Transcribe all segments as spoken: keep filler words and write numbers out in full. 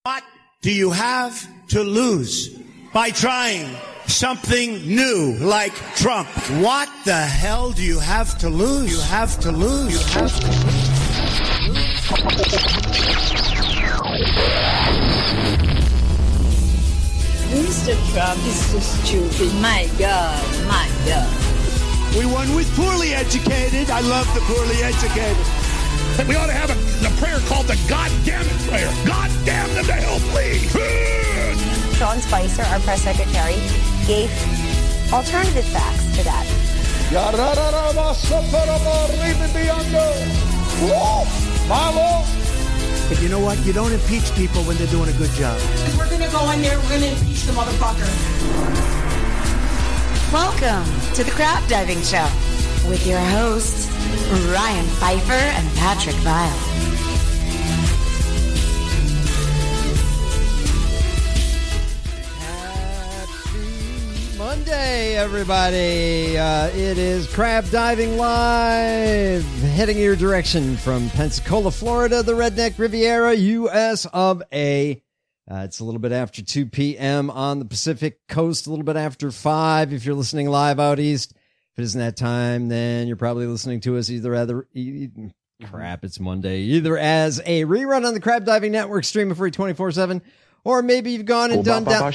What do you have to lose by trying something new like Trump? What the hell do you have to lose? You have to lose. You have to lose. Mister Trump is so stupid. My God, my God. We won with poorly educated. I love the poorly educated. We ought to have a, a prayer called the God damn it prayer. God damn them to hell, please. Sean Spicer, our press secretary, gave alternative facts to that. But you know what? You don't impeach people when they're doing a good job. We're going to go in there, we're going to impeach the motherfucker. Welcome to the Crab Diving Show with your hosts, Ryan Pfeiffer and Patrick Vile. Happy Monday, everybody. Uh, it is Crab Diving Live, heading your direction from Pensacola, Florida, the Redneck Riviera, U S of A. Uh, it's a little bit after two p.m. on the Pacific Coast, a little bit after five if you're listening live out east. If it isn't that time, then you're probably listening to us either as e- crap, it's Monday, either as a rerun on the Crab Diving Network, streaming free twenty-four seven, or maybe you've gone and done down.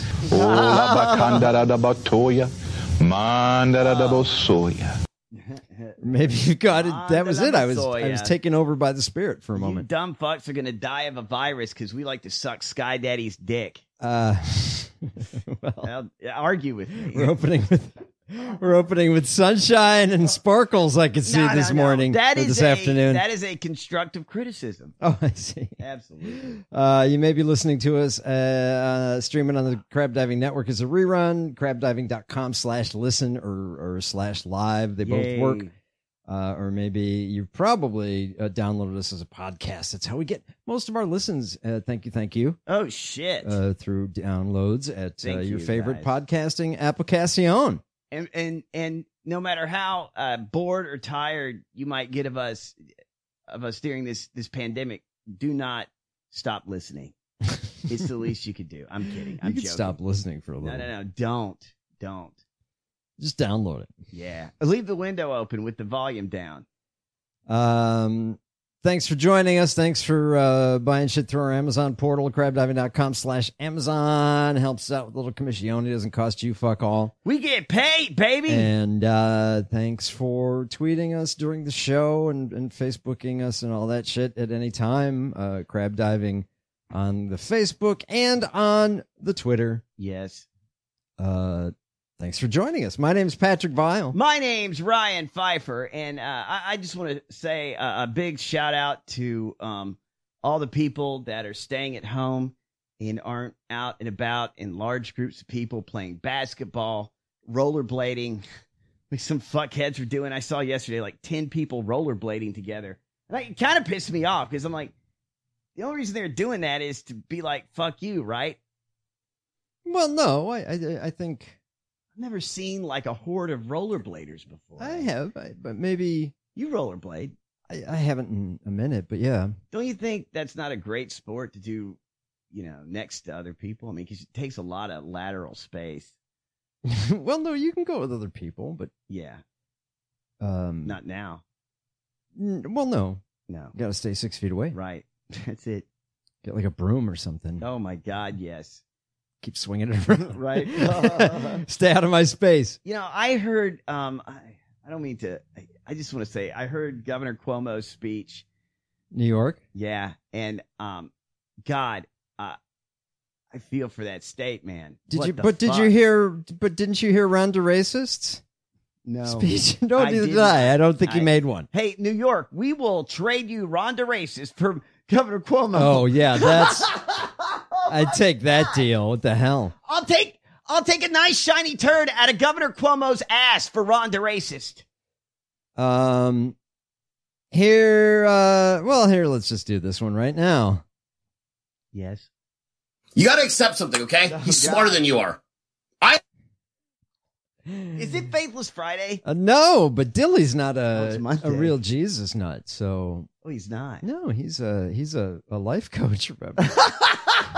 Maybe you got it. That was it. I was I was taken over by the spirit for a moment. You dumb fucks are gonna die of a virus because we like to suck Sky Daddy's dick. Uh, well, I'll argue with me. We're opening with. We're opening with sunshine and sparkles. I could see no, this no, no. morning That or is this a, afternoon. That is a constructive criticism. Oh, I see. Absolutely. Uh, you may be listening to us uh, uh, streaming on the Crab Diving Network as a rerun, crabdiving.com slash listen or, or slash live. They Yay. both work. Uh, or maybe you've probably uh, downloaded us as a podcast. That's how we get most of our listens. Uh, thank you, thank you. Oh, shit. Uh, through downloads at uh, your you, favorite guys. podcasting application. And and and no matter how uh, bored or tired you might get of us of us during this this pandemic, do not stop listening. It's the least you could do. I'm kidding. I'm you can joking. Stop listening for a little. No, no, no. Don't. Don't. Just download it. Yeah. Leave the window open with the volume down. Um, thanks for joining us. Thanks for uh, buying shit through our Amazon portal, crabdiving.com slash Amazon. Helps out with a little commission. It doesn't cost you fuck all. We get paid, baby. And uh, thanks for tweeting us during the show and, and Facebooking us and all that shit at any time. Uh, crab diving on the Facebook and on the Twitter. Yes. Uh, Thanks for joining us. My name's Patrick Vile. My name's Ryan Pfeiffer, and uh, I, I just want to say a, a big shout out to um, all the people that are staying at home and aren't out and about in large groups of people playing basketball, rollerblading, like some fuckheads are doing. I saw yesterday like ten people rollerblading together. And it kind of pissed me off because I'm like, the only reason they're doing that is to be like, fuck you, right? Well, no, I, I, I think... Never seen like a horde of rollerbladers before. I have, but maybe you rollerblade. I, I haven't in a minute, but yeah. Don't you think that's not a great sport to do, you know, next to other people? I mean, because it takes a lot of lateral space. Well, no, you can go with other people, but yeah, um, not now. N- well, no, no, got to stay six feet away. Right, that's it. Get like a broom or something. Oh my God, yes. Keep swinging it around. Right. Stay out of my space. You know, I heard, um, I, I don't mean to, I, I just want to say, I heard Governor Cuomo's speech. New York? Yeah. And, um, God, uh, I feel for that state, man. Did what you, the but did fuck? you hear, but didn't you hear Run to Racists? No. Speech? No, I neither did didn't. I. I don't think he I- made one. Hey, New York, we will trade you Ron DeRacist for Governor Cuomo. Oh, yeah, that's, I'd take that deal. What the hell? I'll take I'll take a nice shiny turd out of Governor Cuomo's ass for Ron DeRacist. Um, here, uh, well, here, let's just do this one right now. Yes. You got to accept something, okay? Oh, He's God. smarter than you are. I. Is it Faithless Friday? Uh, no, but Dilly's not Oh, a it's Monday. a real Jesus nut. So Oh, he's not. no, he's a he's a, a life coach. Remember?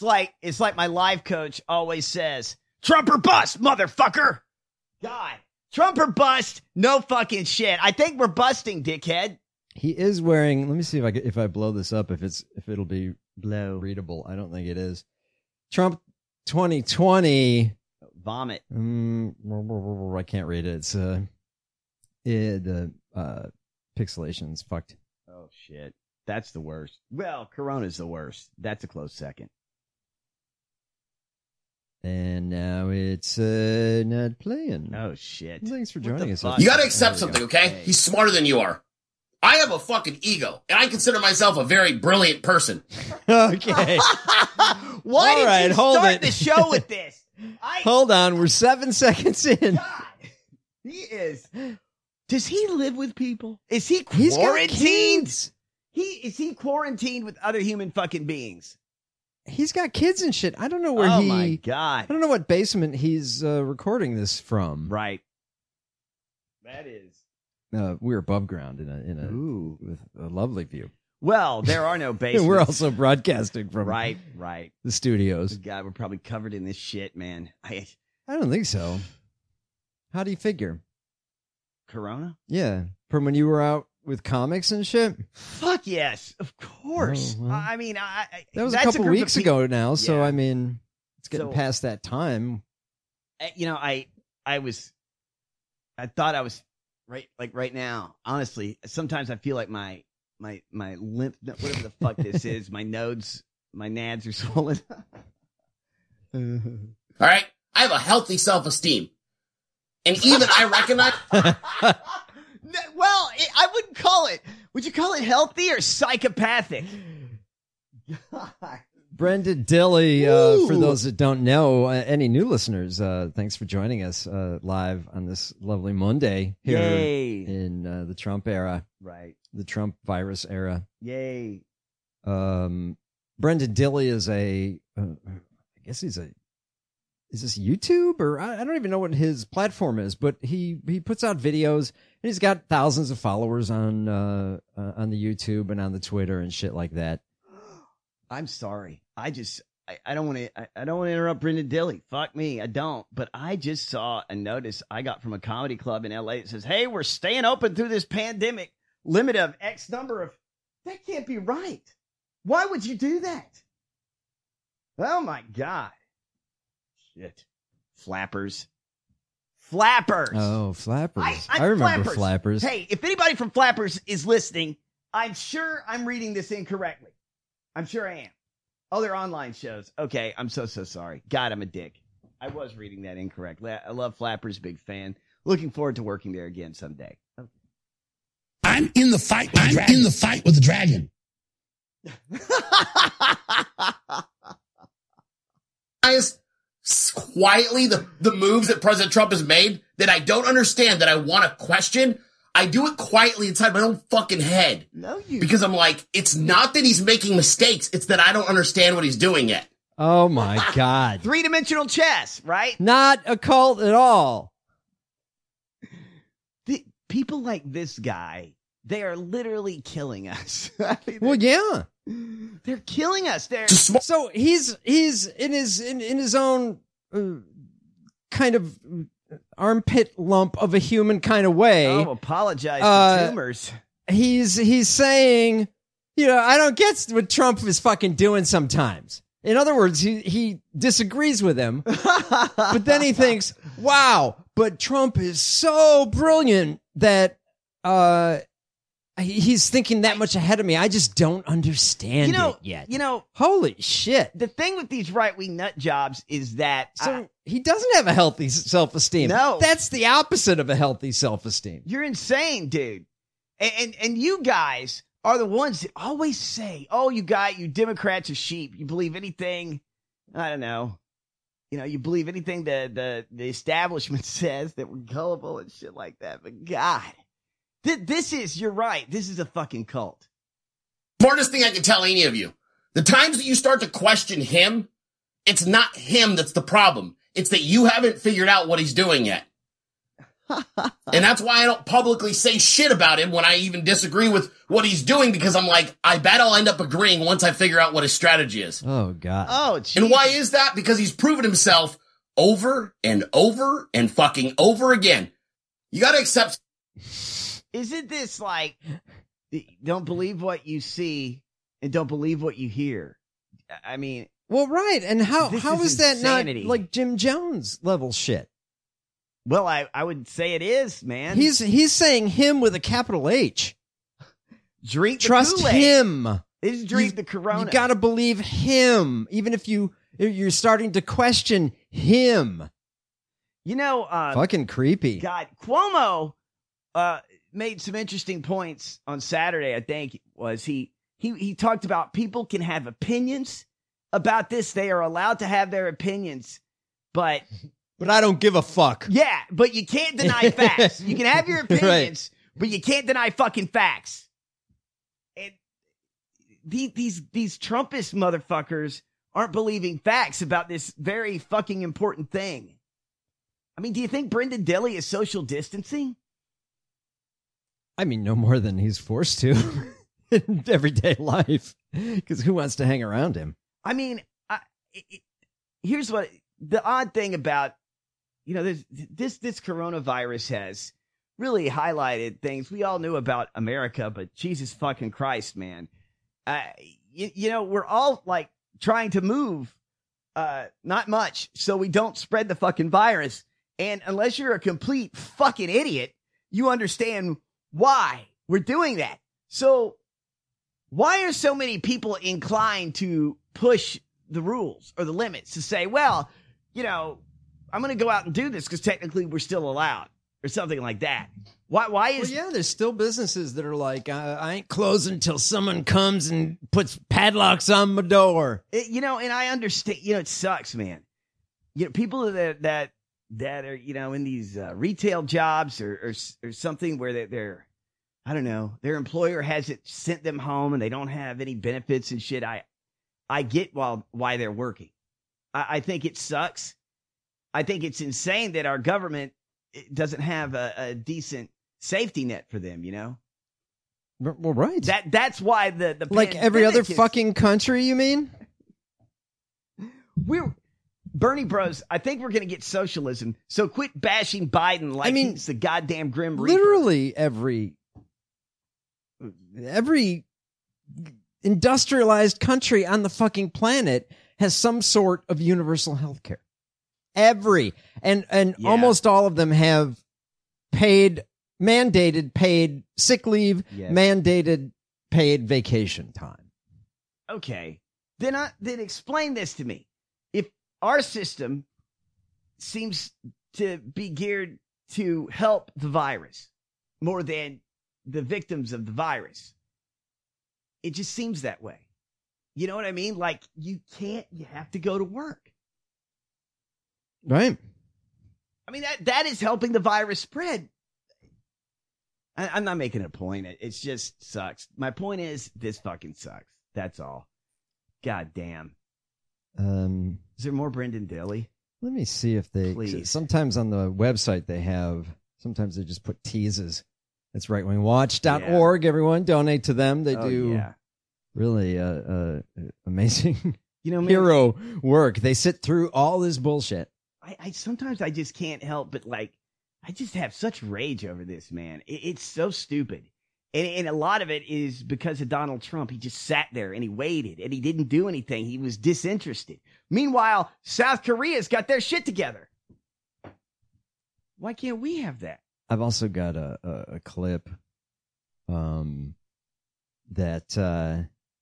like it's like my life coach always says, Trump or bust, motherfucker. God, Trump or bust, no fucking shit. I think we're busting, dickhead. He is wearing. Let me see if I can, if I blow this up. If it's if it'll be blow readable. I don't think it is. Trump twenty twenty. Vomit. Um, I can't read it. It's uh, it, the uh, pixelation's fucked. Oh shit, that's the worst. Well, Corona's the worst. That's a close second. And now it's uh, not playing. Oh shit! Thanks for joining us. You got to accept something, okay? He's smarter than you are. I have a fucking ego, and I consider myself a very brilliant person. Okay. Why All did right, you hold start it. the show with this? I, Hold on, we're seven seconds in. God, he is. Does he live with people? Is he He's got quarantined? kids. He is he quarantined with other human fucking beings? He's got kids and shit. I don't know where oh he. my God! I don't know what basement he's uh, recording this from. Right. That is. Uh, we're above ground in a in a Ooh. with a lovely view. Well, there are no basements. We're also broadcasting from right, right. the studios. God, we're probably covered in this shit, man. I I don't think so. How do you figure? Corona? Yeah, from when you were out with comics and shit. Fuck yes, of course. Oh, well. I mean, I, I That was a that's couple group of weeks peop- ago now, so Yeah. I mean, it's getting So- past that time. Uh, You know, I I was, I thought I was right, like right now. Honestly, sometimes I feel like my my my lymph, whatever the fuck this is, my nodes, my nads are swollen. All right? I have a healthy self-esteem. And even I recognize... Well, it, I wouldn't call it. Would you call it healthy or psychopathic? Brendan Dilley, uh, for Ooh. those that don't know, uh, any new listeners, uh, thanks for joining us uh, live on this lovely Monday here Yay. in uh, the Trump era, Right. the Trump virus era. Yay. Um, Brendan Dilley is a, uh, I guess he's a, is this YouTube or I, I don't even know what his platform is, but he, he puts out videos and he's got thousands of followers on, uh, uh, on the YouTube and on the Twitter and shit like that. I'm sorry. I just I, I don't want to I, I don't want to interrupt Brendan Dilley. Fuck me, I don't. But I just saw a notice I got from a comedy club in L A. It says, "Hey, we're staying open through this pandemic. Limit of X number of." That can't be right. Why would you do that? Oh my God! Shit, flappers, flappers. Oh, Flappers. I, I, I- remember Flappers. Hey, if anybody from Flappers is listening, I'm sure I'm reading this incorrectly. I'm sure I am. Oh, they're online shows. Okay, I'm so, so sorry. God, I'm a dick. I was reading that incorrectly. I love Flappers, big fan. Looking forward to working there again someday. Okay. I'm in the fight with I'm in the fight with the dragon. Guys, quietly the, the moves that President Trump has made that I don't understand, that I want to question. I do it quietly inside my own fucking head. No, you. Because I'm like, it's not that he's making mistakes. It's that I don't understand what he's doing yet. Oh my God. Three-dimensional chess, right? Not a cult at all. The, people like this guy, they are literally killing us. I mean, Well, yeah. they're killing us. They're So he's he's in his in, in his own uh, kind of armpit lump of a human kind of way. oh, apologize Uh, for tumors. He's he's saying, you know, I don't get what Trump is fucking doing sometimes. In other words, he he disagrees with him, but then he thinks, wow, but Trump is so brilliant that uh he- he's thinking that much ahead of me. I just don't understand You know, it yet. you know, Holy shit. the thing with these right-wing nut jobs is that So I- he doesn't have a healthy s- self-esteem. No. That's the opposite of a healthy self-esteem. you're insane, dude. And, and and you guys are the ones that always say, "Oh, you got you Democrats are sheep. You believe anything." I don't know. You know, you believe anything the the the establishment says, that we're gullible and shit like that. But God, th- this is you're right. This is a fucking cult. Smartest thing I can tell any of you. The times that you start to question him, it's not him that's the problem. It's that you haven't figured out what he's doing yet. And that's why I don't publicly say shit about him when I even disagree with what he's doing, because I'm like, I bet I'll end up agreeing once I figure out what his strategy is. Oh, God. Oh, geez. And why is that? Because he's proven himself over and over and fucking over again. You got to accept. Isn't this like, don't believe what you see and don't believe what you hear? I mean. Well, right. And how This how is is that insanity. not like Jim Jones level shit? Well, I, I would say it is, man. He's he's saying him with a capital H. Drink the Trust Kool-Aid. him. It's drink You- the Corona. You got to believe him, even if you if you're starting to question him. You know, uh, Fucking creepy. God, Cuomo uh, made some interesting points on Saturday. I think was he he he talked about people can have opinions about this. They are allowed to have their opinions, but But I don't give a fuck. yeah, but you can't deny facts. You can have your opinions, but you can't deny fucking facts. And these these these Trumpist motherfuckers aren't believing facts about this very fucking important thing. I mean, do you think Brendan Dilley is social distancing? I mean, no more than he's forced to in everyday life. Because who wants to hang around him? I mean, I, it, it, here's what the odd thing about, you know, this, this, this coronavirus has really highlighted things we all knew about America, but Jesus fucking Christ, man. Uh, you, you know, we're all like trying to move, uh, not much, so we don't spread the fucking virus. And unless you're a complete fucking idiot, you understand why we're doing that. So why are so many people inclined to push the rules or the limits to say, well, you know, I'm going to go out and do this because technically we're still allowed or something like that? Why, why is... Well, yeah, there's still businesses that are like, I, I ain't closing until someone comes and puts padlocks on my door. It, you know, and I understand, you know, it sucks, man. You know, people that, that, that are, you know, in these uh, retail jobs or, or, or something where they're, they're, I don't know, their employer hasn't sent them home and they don't have any benefits and shit. I, I get while, why they're working. I, I think it sucks. I think it's insane that our government doesn't have a, a decent safety net for them, you know? Well, right. That That's why the, the like every other pandemic is- fucking country, you mean? We're Bernie Bros. I think we're going to get socialism. So quit bashing Biden like I mean, he's the goddamn Grim Reaper. Literally every every industrialized country on the fucking planet has some sort of universal health care. Every and and Yeah. almost all of them have paid mandated paid sick leave, Yes. mandated paid vacation time. Okay. Then I, then explain this to me. If our system seems to be geared to help the virus more than the victims of the virus, it just seems that way. You know what I mean? Like, you can't, you have to go to work. Right. I mean, that that is helping the virus spread. I, I'm not making a point. It it's just sucks. My point is, this fucking sucks. That's all. God damn. Um Is there more Brendan Dilley? Let me see if they. Please. Sometimes on the website they have. Sometimes they just put teases. It's right wing watch dot org. Everyone donate to them. They Oh, do yeah. really uh, uh, amazing You know, man, hero work. They sit through all this bullshit. I, I sometimes I just can't help but like, I just have such rage over this, man. It, it's so stupid. And, and a lot of it is because of Donald Trump. He just sat there and he waited and he didn't do anything. He was disinterested. Meanwhile, South Korea's got their shit together. Why can't we have that? I've also got a, a, a clip um, that uh,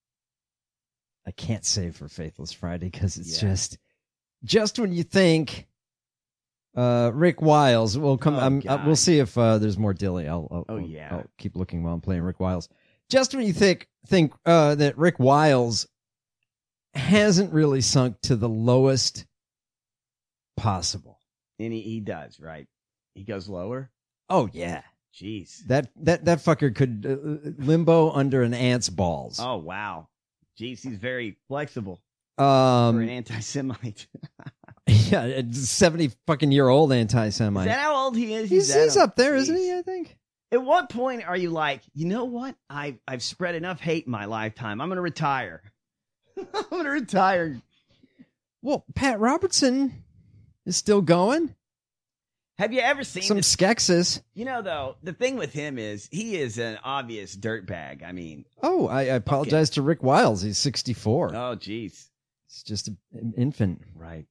I can't save for Faithless Friday because it's Yeah. just just when you think uh, Rick Wiles will come. Oh, I'm, uh, God. we'll see if uh, there's more Dilly. I'll, I'll, Oh, I'll- yeah. I'll keep looking while I'm playing Rick Wiles. Just when you think think uh, that Rick Wiles hasn't really sunk to the lowest possible. And he, he does, right? He goes lower. Oh yeah. Jeez. That that that fucker could uh, limbo under an ant's balls. Oh, wow. Jeez, he's very flexible Um, for an anti-Semite. Yeah, a seventy fucking year old anti-Semite. Is that how old he is? He's, that he's old? up there, Jeez. isn't he? I think. At what point are you like, you know what? I've I've spread enough hate in my lifetime. I'm going to retire. I'm going to retire. Well, Pat Robertson is still going. Have you ever seen Some this? Skeksis. You know, though, the thing with him is he is an obvious dirtbag. I mean, Oh, I, I apologize to Rick Wiles. He's sixty-four. oh, jeez. He's just a- an infant. Right.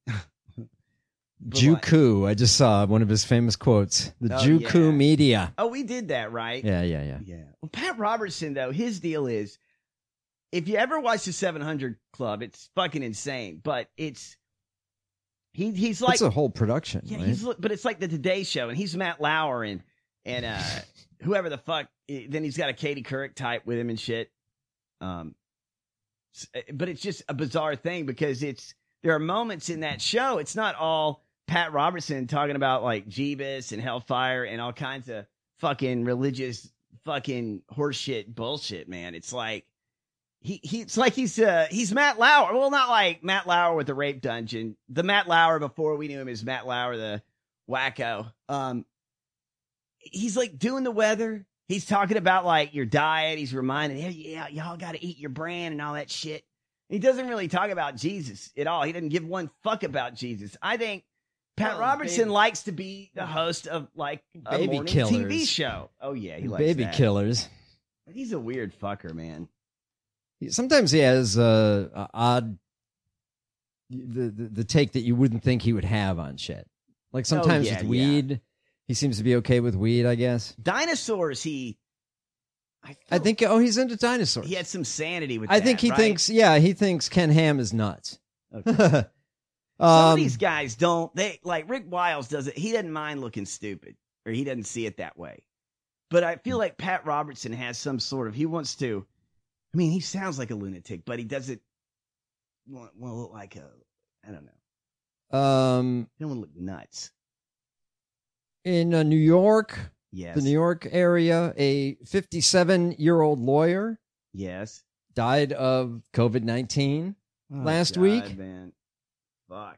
Juku. I just saw one of his famous quotes. The Oh, Juku yeah. media. Oh, we did that, right? Yeah, yeah, yeah. Yeah. Well, Pat Robertson, though, his deal is, if you ever watch the seven hundred Club, it's fucking insane. But it's he he's like It's a whole production. yeah, right? he's but it's like the Today Show, and he's Matt Lauer and and uh, whoever the fuck. Then he's got a Katie Couric type with him and shit. Um, s- but it's just a bizarre thing because it's there are moments in that show. It's not all Pat Robertson talking about like Jeebus and Hellfire and all kinds of fucking religious fucking horseshit bullshit, man. It's like he, he it's like he's uh he's Matt Lauer. Well, not like Matt Lauer with the Rape Dungeon. The Matt Lauer before we knew him as Matt Lauer, the wacko. Um, he's like doing the weather. He's talking about like your diet. He's reminding, hey, yeah, y'all got to eat your brand and all that shit. He doesn't really talk about Jesus at all. He doesn't give one fuck about Jesus. I think Pat Oh, Robertson baby. likes to be the host of like a Baby morning T V killers. show. Oh yeah, he likes Baby that. killers. He's a weird fucker, man. Sometimes he has uh, a odd the, the the take that you wouldn't think he would have on shit. Like sometimes Oh, yeah, with weed, he seems to be okay with weed. I guess. Dinosaurs, he. I, I think. Oh, he's into dinosaurs. he had some sanity with I that, think he right? thinks. Yeah, he thinks Ken Ham is nuts. Okay. Some Um, of these guys don't. They like Rick Wiles does it. He doesn't mind looking stupid, or he doesn't see it that way. But I feel like Pat Robertson has some sort of. He wants to. I mean, he sounds like a lunatic, but he doesn't want, want to look like a. I don't know. um, He don't want to look nuts. in uh, New York, Yes. the New York area, a fifty-seven-year-old lawyer Yes. died of COVID nineteen Oh, last God, week. man. Fuck.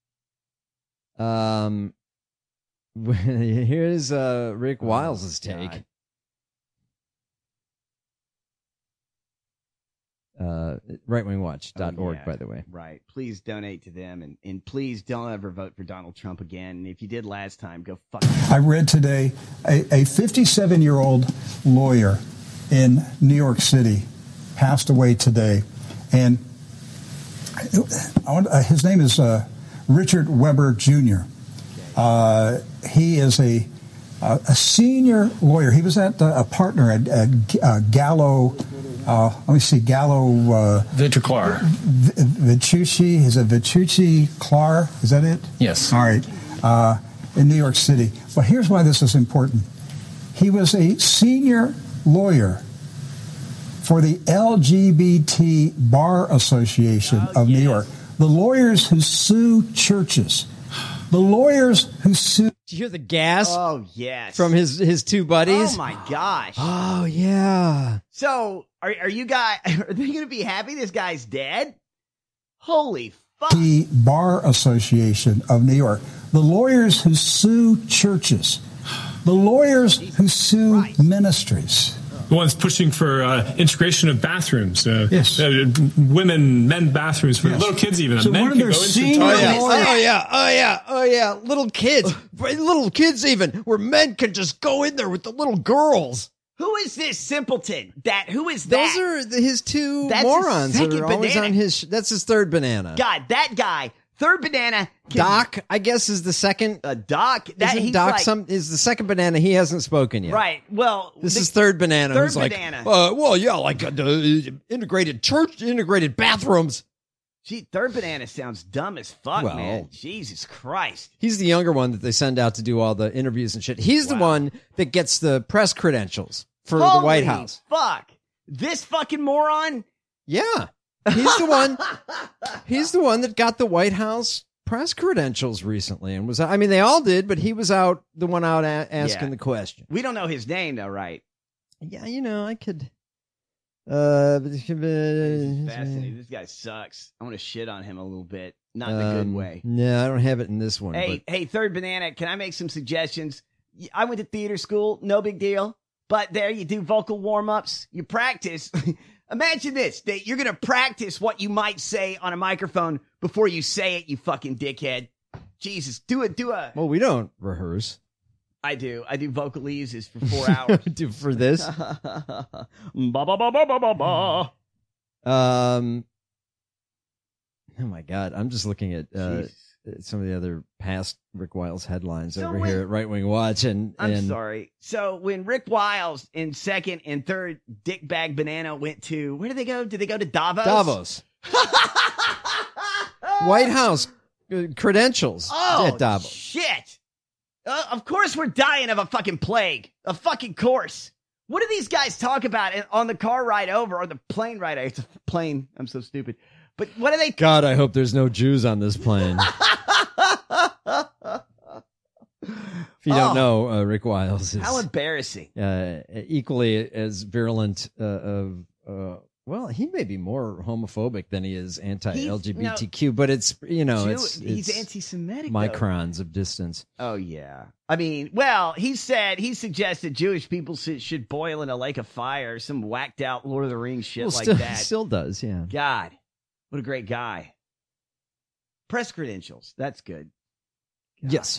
Um, here's uh, Rick Oh, Wiles' take. God. Uh, right wing watch dot org, Oh, yeah. by the way. Right. Please donate to them, and, and please don't ever vote for Donald Trump again. And if you did last time, go fuck. I read today a fifty-seven-year-old lawyer in New York City passed away today. And I want, uh, his name is uh, Richard Weber Junior Uh, he is a uh, a senior lawyer. He was at uh, a partner at, at uh, Gallo. Uh, let me see, Gallo. Uh, Victor Clark. Vicucci. Is it Vicucci Clark? Is that it? Yes. All right. Uh, in New York City. But here's why this is important. He was a senior lawyer for the L G B T Bar Association Oh, of yes. New York. The lawyers who sue churches. The lawyers who sue. Did you hear the gas Oh, yes. from his, his two buddies? Oh, my gosh. Oh, yeah. So, are, are you guys, are they going to be happy this guy's dead? Holy fuck. The Bar Association of New York. The lawyers who sue churches. The lawyers who sue Christ. ministries. The ones pushing for uh, integration of bathrooms. Uh, Yes. Uh, women, men bathrooms for Yes. little kids even. So men one of can their go into senior toilets. Oh yeah. lawyers- oh yeah, oh yeah, oh yeah, little kids, little kids even, where men can just go in there with the little girls. Who is this simpleton? That, who is Those that? are the, his two That's his morons that second are always banana. on his. Sh- that's his third banana. God, that guy. Third banana. can- Doc, I guess, is the second. Uh, Doc. That, Isn't he's Doc like, some is the second banana? He hasn't spoken yet. Right. Well, This the- is third banana. third who's like, banana. Uh, well, yeah, like uh, the integrated church, integrated bathrooms. Gee, third banana sounds dumb as fuck, Well- man. Jesus Christ. He's the younger one that they send out to do all the interviews and shit. He's the Wow. one that gets the press credentials for Holy the White House. Fuck. This fucking moron. Yeah. He's the one. He's the one that got the White House press credentials recently, and was. I mean, they all did, but he was out the one out a- asking Yeah. the question. We don't know his name, though, right? Yeah, you know, I could. Uh, This is fascinating. This guy sucks. I want to shit on him a little bit. Not in a good Um, way. No, I don't have it in this one. Hey, hey, Third Banana, can I make some suggestions? I went to theater school, no big deal. But there you do vocal warm-ups, you practice. Imagine this, that you're going to practice what you might say on a microphone before you say it, you fucking dickhead. Jesus, do it, do a... But, well, we don't rehearse. I do. I do vocalises for four hours. do for this? ba, ba, ba, ba, ba, ba, ba. Um... Oh my God! I'm just looking at uh, some of the other past Rick Wiles headlines So over when- here at Right Wing Watch, and I'm and sorry. So when Rick Wiles in second and third, Dickbag Banana went to, where did they go? Did they go to Davos? Davos, White House uh, credentials Oh, at Davos. shit. Uh, of course we're dying of a fucking plague. A fucking course. What do these guys talk about in- on the car ride over or the plane ride? It's a plane. I'm so stupid. But what do they... God, I hope there's no Jews on this plane. If you don't Oh. know, uh, Rick Wiles is How embarrassing. uh, equally as virulent uh, of. Uh, well, he may be more homophobic than he is anti-L G B T Q, but it's you know Jew- it's, he's it's anti-Semitic, though. microns of distance. Oh, yeah. I mean, well, he said, he suggested Jewish people should, should boil in a lake of fire, some whacked out Lord of the Rings shit Well, like still, that. still does, yeah. God, what a great guy. Press credentials. That's good. Yes.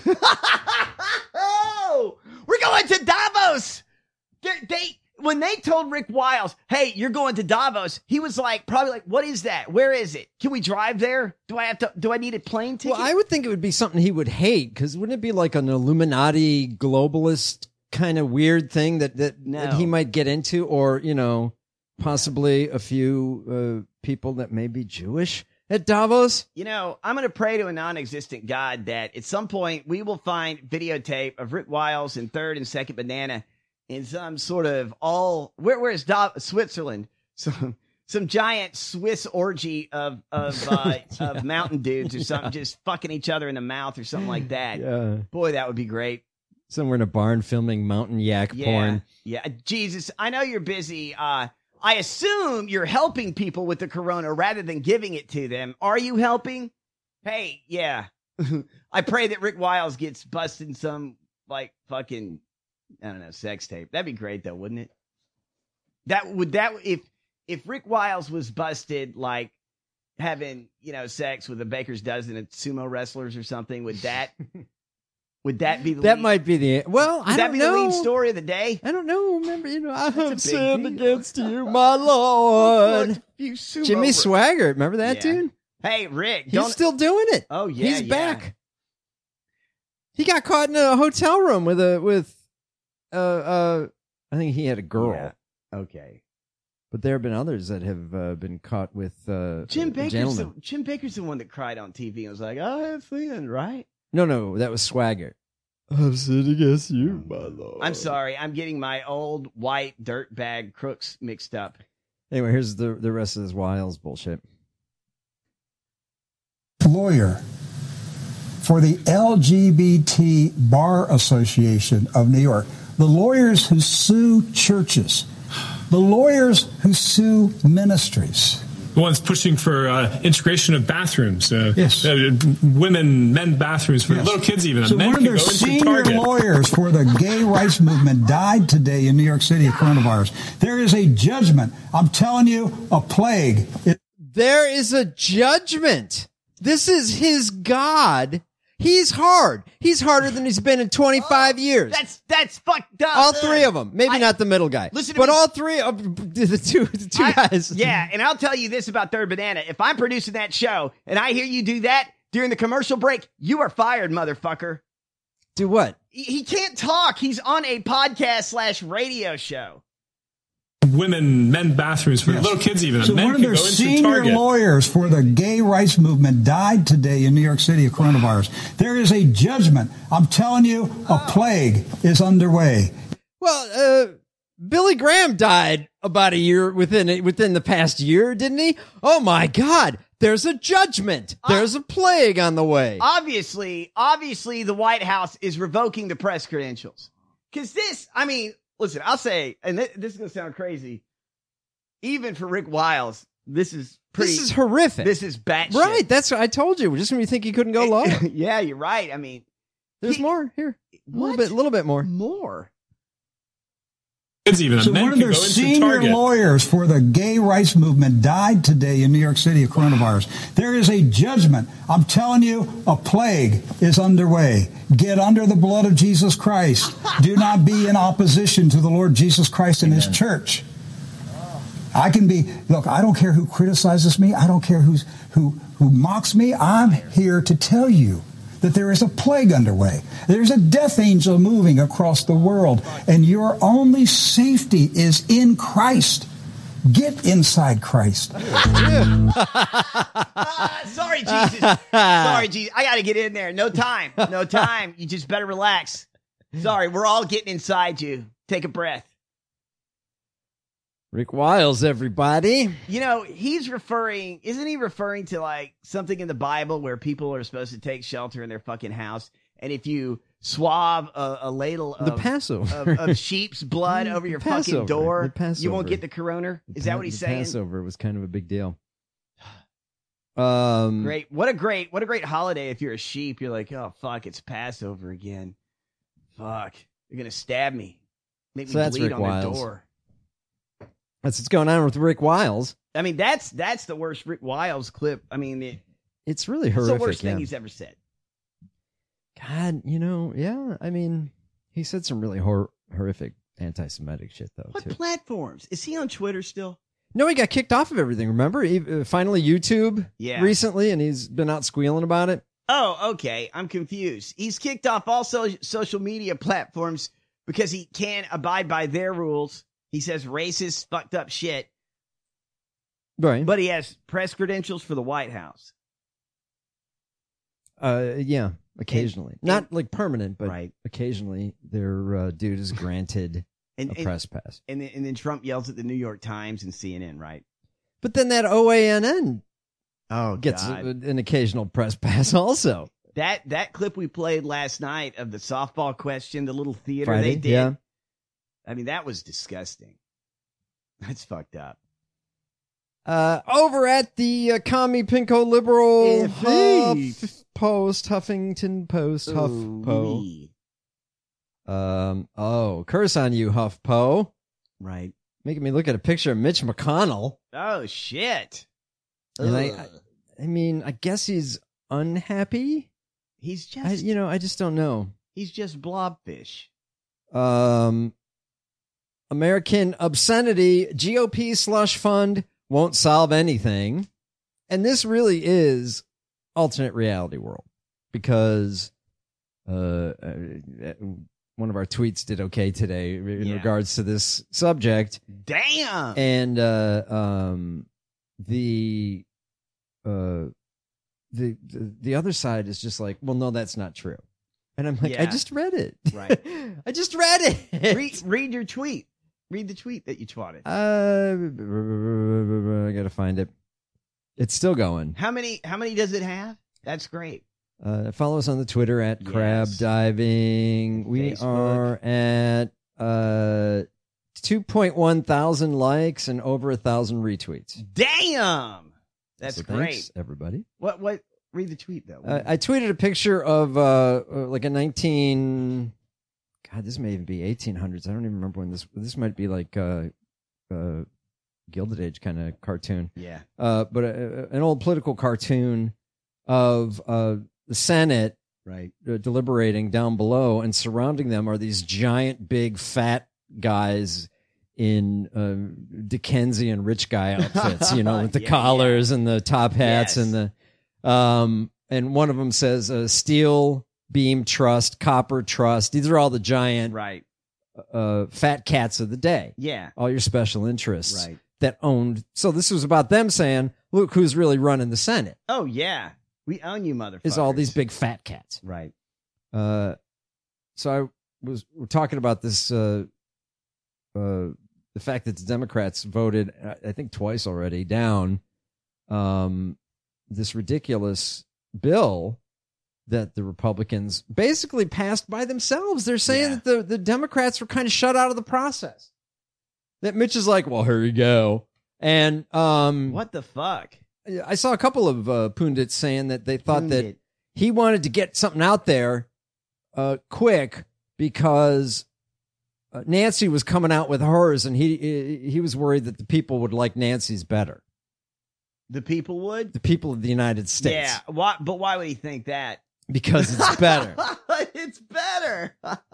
Oh, we're going to Davos. They, they, when they told Rick Wiles, hey, you're going to Davos, he was like, probably like, what is that? Where is it? Can we drive there? Do I have to, do I need a plane ticket? Well, I would think it would be something he would hate, because wouldn't it be like an Illuminati globalist kind of weird thing that that, No. that he might get into, or you know, possibly a few uh, people that may be Jewish at Davos? You know, I'm going to pray to a non-existent God that at some point we will find videotape of Rick Wiles in third and second banana in some sort of all, where, where is Da- Switzerland? Some, some giant Swiss orgy of, of, uh, Yeah. of mountain dudes or something, just fucking each other in the mouth or something like that. Yeah. Boy, that would be great. Somewhere in a barn filming mountain yak Yeah. porn. Yeah. Jesus, I know you're busy. Uh, I assume you're helping people with the corona rather than giving it to them. Are you helping? Hey, yeah. I pray that Rick Wiles gets busted in some, like, fucking, I don't know, sex tape. That'd be great, though, wouldn't it? That would, that, if, if Rick Wiles was busted, like, having, you know, sex with a baker's dozen of sumo wrestlers or something, would that, would that be the That lead, might be the well. would I that don't be know. the lead story of the day? I don't know. Remember, you know, I That's a have big sinned deal. against you, my Lord. You sumo Jimmy wre- Swaggart, remember that Yeah. dude? Hey, Rick, He's don't, still doing it. oh yeah, He's yeah. back. He got caught in a hotel room with a with uh uh I think he had a girl. Yeah. Okay. But there have been others that have uh, been caught with uh Jim uh, Baker's the, gentlemen. Jim Baker's the one that cried on T V and was like, "I have sinned," right? No, no, that was Swaggart. I've sinned against you, my Lord. I'm sorry, I'm getting my old white dirtbag crooks mixed up. Anyway, here's the the rest of this Wiles bullshit. Lawyer for the L G B T Bar Association of New York, the lawyers who sue churches, the lawyers who sue ministries. The ones pushing for uh, integration of bathrooms. Uh, Yes. uh, women, men bathrooms for Yes. little kids even. So men one of can their go into senior Target. lawyers for the gay rights movement died today in New York City of coronavirus. There is a judgment. I'm telling you, a plague. It- There is a judgment. This is his God. He's hard. He's harder than he's been in twenty-five years. That's that's fucked up. All three of them. Maybe I- not the middle guy. Listen to but me. all three of the two, the two I- guys. Yeah, and I'll tell you this about Third Banana. If I'm producing that show and I hear you do that during the commercial break, you are fired, motherfucker. Do what? He, he can't talk. He's on a podcast slash radio show. Women, men bathrooms for Yes. little kids even. So men one of can their go into senior Target. lawyers for the gay rights movement died today in New York City of coronavirus. There is a judgment. I'm telling you, a plague is underway. Well, uh, Billy Graham died about a year within within the past year, didn't he? Oh my God! There's a judgment. There's a plague on the way. Obviously, obviously, the White House is revoking the press credentials. Because this, I mean, listen, I'll say, and th- this is going to sound crazy, even for Rick Wiles, This is pretty. This is horrific. This is batshit. Right. That's what I told you. Just when you think you couldn't go lower. Yeah, you're right. I mean, there's he, more here. A what? little bit, little bit more. More. Even so one of their senior lawyers for the gay rights movement died today in New York City of coronavirus. There is a judgment. I'm telling you, a plague is underway. Get under the blood of Jesus Christ. Do not be in opposition to the Lord Jesus Christ and Amen. His church. I can be, look, I don't care who criticizes me. I don't care who's, who, who mocks me. I'm here to tell you that there is a plague underway. There's a death angel moving across the world, and your only safety is in Christ. Get inside Christ. uh, sorry, Jesus. Sorry, Jesus. I got to get in there. No time. No time. You just better relax. Sorry, we're all getting inside you. Take a breath. Rick Wiles, everybody. You know, he's referring, isn't he referring to like something in the Bible where people are supposed to take shelter in their fucking house? And if you swab a, a ladle of, the Passover. of, of sheep's blood over your Passover. fucking door, the Passover. you won't get the corona? Is that what he's the saying? Passover was kind of a big deal. Um, great. What a great, what a great holiday. If you're a sheep, you're like, oh, fuck, it's Passover again. Fuck. They're going to stab me. Make so me that's bleed Rick on Wiles. their door. That's what's going on with Rick Wiles. I mean, that's that's the worst Rick Wiles clip. I mean, it, it's really horrific. It's the worst yeah. thing he's ever said. God, you know, yeah. I mean, he said some really hor- horrific anti-Semitic shit, though. What too. platforms? Is he on Twitter still? No, he got kicked off of everything. Remember, he, uh, finally YouTube yeah. recently, and he's been out squealing about it. Oh, okay. I'm confused. He's kicked off all so- social media platforms because he can't abide by their rules. He says racist, fucked up shit. Right. But he has press credentials for the White House. Uh, yeah, occasionally. And, Not and, like permanent, but right. occasionally their uh, dude is granted and, a and, press pass. And then, and then Trump yells at the New York Times and C N N, right? But then that O A N N oh, gets God. a, an occasional press pass also. That that clip we played last night of the softball question, the little theater Friday, they did. Yeah. I mean, that was disgusting. That's fucked up. Uh, over at the uh, Commie Pinko Liberal Huff Post, Huffington Post, HuffPo. Um, oh, curse on you, HuffPo. Right. Making me look at a picture of Mitch McConnell. Oh, shit. And I, I, I mean, I guess he's unhappy. He's just, I, you know, I just don't know. He's just blobfish. Um, American obscenity, G O P slush fund won't solve anything. And this really is alternate reality world because uh, uh, one of our tweets did okay today in yeah. regards to this subject. Damn. And uh, um, the, uh, the the the other side is just like, well, no, that's not true. And I'm like, yeah. I just read it. Right. I just read it. Read, read your tweet. Read the tweet that you twatted. Uh, I gotta find it. It's still going. How many? How many does it have? That's great. Uh, follow us on the Twitter at yes. Crab Diving. We Facebook. are at uh two point one thousand likes and over a thousand retweets. Damn, that's so great, thanks, everybody. What? What? Read the tweet though. Uh, I tweeted a picture of uh like a nineteen. God, this may even be eighteen hundreds. I don't even remember when this. This might be like uh, uh, Gilded Age kind of cartoon. Yeah. Uh, but a, an old political cartoon of uh, the Senate right uh, deliberating down below, and surrounding them are these giant, big, fat guys in uh, Dickensian rich guy outfits. You know, with the yeah, collars yeah. and the top hats yes. and the um, and one of them says uh, steel. Beam Trust, Copper Trust. These are all the giant right. uh, fat cats of the day. Yeah. All your special interests right. that owned. So this was about them saying, look who's really running the Senate. Oh, yeah. We own you, motherfuckers. Is all these big fat cats. Right. Uh, so I was we're talking about this, uh, uh, the fact that the Democrats voted, I think twice already, down um, this ridiculous bill that the Republicans basically passed by themselves. They're saying yeah. that the, the Democrats were kind of shut out of the process. That Mitch is like, well, here you go. And um, what the fuck? I saw a couple of uh, pundits saying that they thought Pundit. that he wanted to get something out there uh, quick because uh, Nancy was coming out with hers, and he he was worried that the people would like Nancy's better. The people would? The people of the United States. Yeah. Why, but why would he think that? Because it's better. It's better.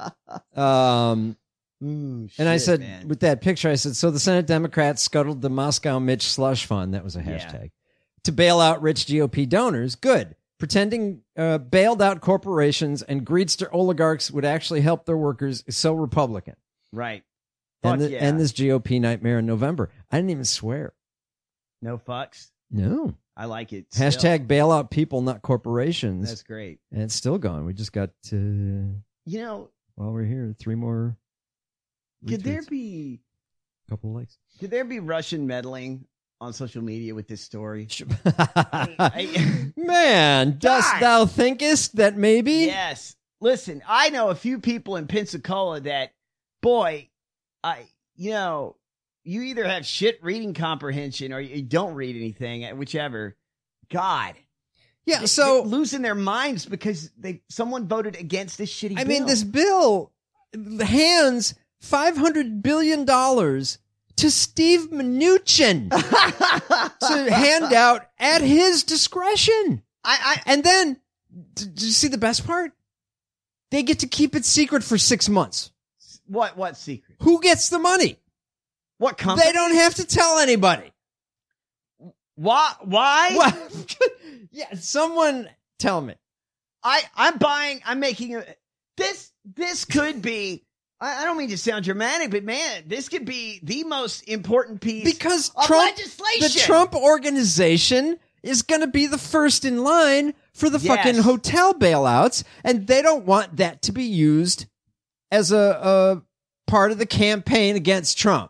um, Ooh, shit, and I said, man. with that picture, I said, so the Senate Democrats scuttled the Moscow Mitch slush fund. That was a hashtag. Yeah. To bail out rich G O P donors. Good. Pretending uh, bailed out corporations and greedster oligarchs would actually help their workers is so Republican. Right. And, Fuck the, yeah. and this G O P nightmare in November. I didn't even swear. No fucks. No. I like it. Still. Hashtag bail out people, not corporations. That's great. And it's still going. We just got to, You know, while we're here, three more. could there retweets. be A couple of likes. could there be Russian meddling on social media with this story? I- I- Man, dost God. thou thinkest that maybe? Yes. Listen, I know a few people in Pensacola that, boy, I, you know, you either have shit reading comprehension or you don't read anything, whichever. God. Yeah, They- so they're losing their minds because they someone voted against this shitty I bill. mean, this bill hands five hundred billion dollars to Steve Mnuchin to hand out at his discretion. I, I and then, d- did you see the best part? They get to keep it secret for six months. What what secret? Who gets the money? What company? They don't have to tell anybody. Why? Why? What? Yeah, someone tell me. I I'm buying. I'm making a this. This could be. I, I don't mean to sound dramatic, but man, this could be the most important piece Because of Trump, legislation. the Trump organization is going to be the first in line for the Yes. fucking hotel bailouts, and they don't want that to be used as a, a part of the campaign against Trump.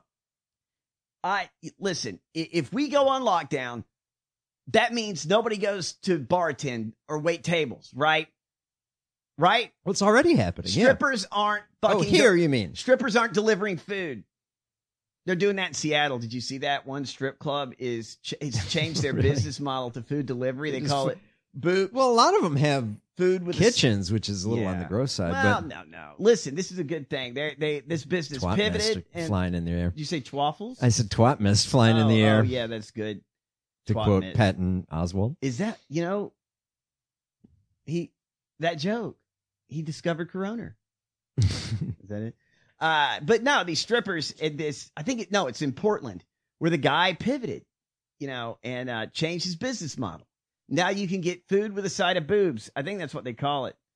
I listen. i- If we go on lockdown, that means nobody goes to bartend or wait tables, right? Right? Well, it's already happening. Yeah. Strippers aren't fucking Oh, here you mean? strippers aren't delivering food. They're doing that in Seattle. Did you see that? One strip club is ch- it's changed their Really? business model to food delivery. They Just call fu- it boot Well, a lot of them have food with a s- kitchens, which is a little on the Yeah. gross side. Well, but no, no. Listen, this is a good thing. They they this business twat pivoted mist and flying in the air. did you say twaffles? I said twat mist flying in Oh, the air. Oh, yeah, that's good. to twat quote mist. Patton Oswalt. Is that you know he that joke? He discovered Corona. Is that it? Uh, but no, these strippers in this, I think it, no, it's in Portland where the guy pivoted, you know, and uh, changed his business model. Now you can get food with a side of boobs. I think that's what they call it.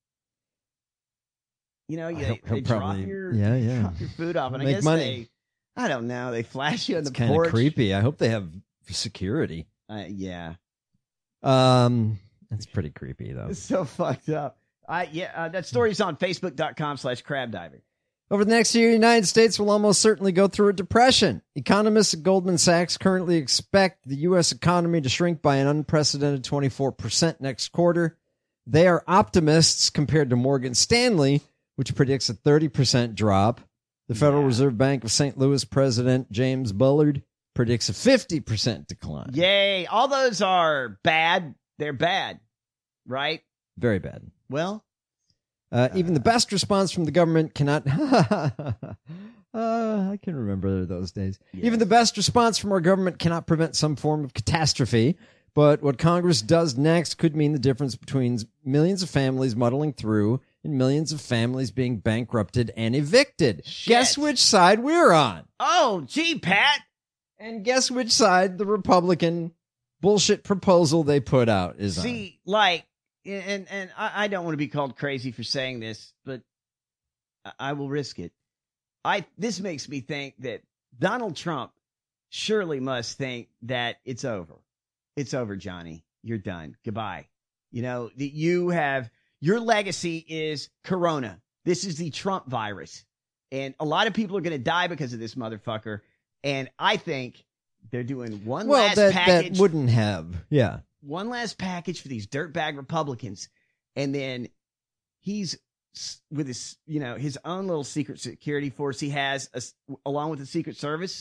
You know, you, He'll- they, he'll they drop probably- your, yeah, yeah. drop your food off, and I Make guess money. they, I don't know, they flash you on It's the kind of porch. creepy. I hope they have security. Uh, yeah, Um, that's pretty creepy though. it's so fucked up. I yeah, uh, that story's on Facebook dot com slash crab diving. Over the next year, the United States will almost certainly go through a depression. Economists at Goldman Sachs currently expect the U S economy to shrink by an unprecedented twenty-four percent next quarter. They are optimists compared to Morgan Stanley, which predicts a thirty percent drop. The Federal Yeah. Reserve Bank of Saint Louis President James Bullard predicts a fifty percent decline. Yay! All those are bad. They're bad, right? Very bad. Well, Uh, even the best response from the government cannot. uh, I can remember those days. Yes. Even the best response from our government cannot prevent some form of catastrophe. But what Congress does next could mean the difference between millions of families muddling through and millions of families being bankrupted and evicted. Shit. Guess which side we're on? oh, gee, Pat. And guess which side the Republican bullshit proposal they put out is on? See, like, and and I, I don't want to be called crazy for saying this, but I, I will risk it. I this makes me think that Donald Trump surely must think that it's over. It's over, Johnny. You're done. Goodbye. You know that you have your legacy is Corona. This is the Trump virus, and a lot of people are going to die because of this motherfucker. And I think they're doing one Well, last that, package. that wouldn't have. Yeah. One last package for these dirtbag Republicans, and then he's s- with his, you know, his own little secret security force he has, a, along with the Secret Service.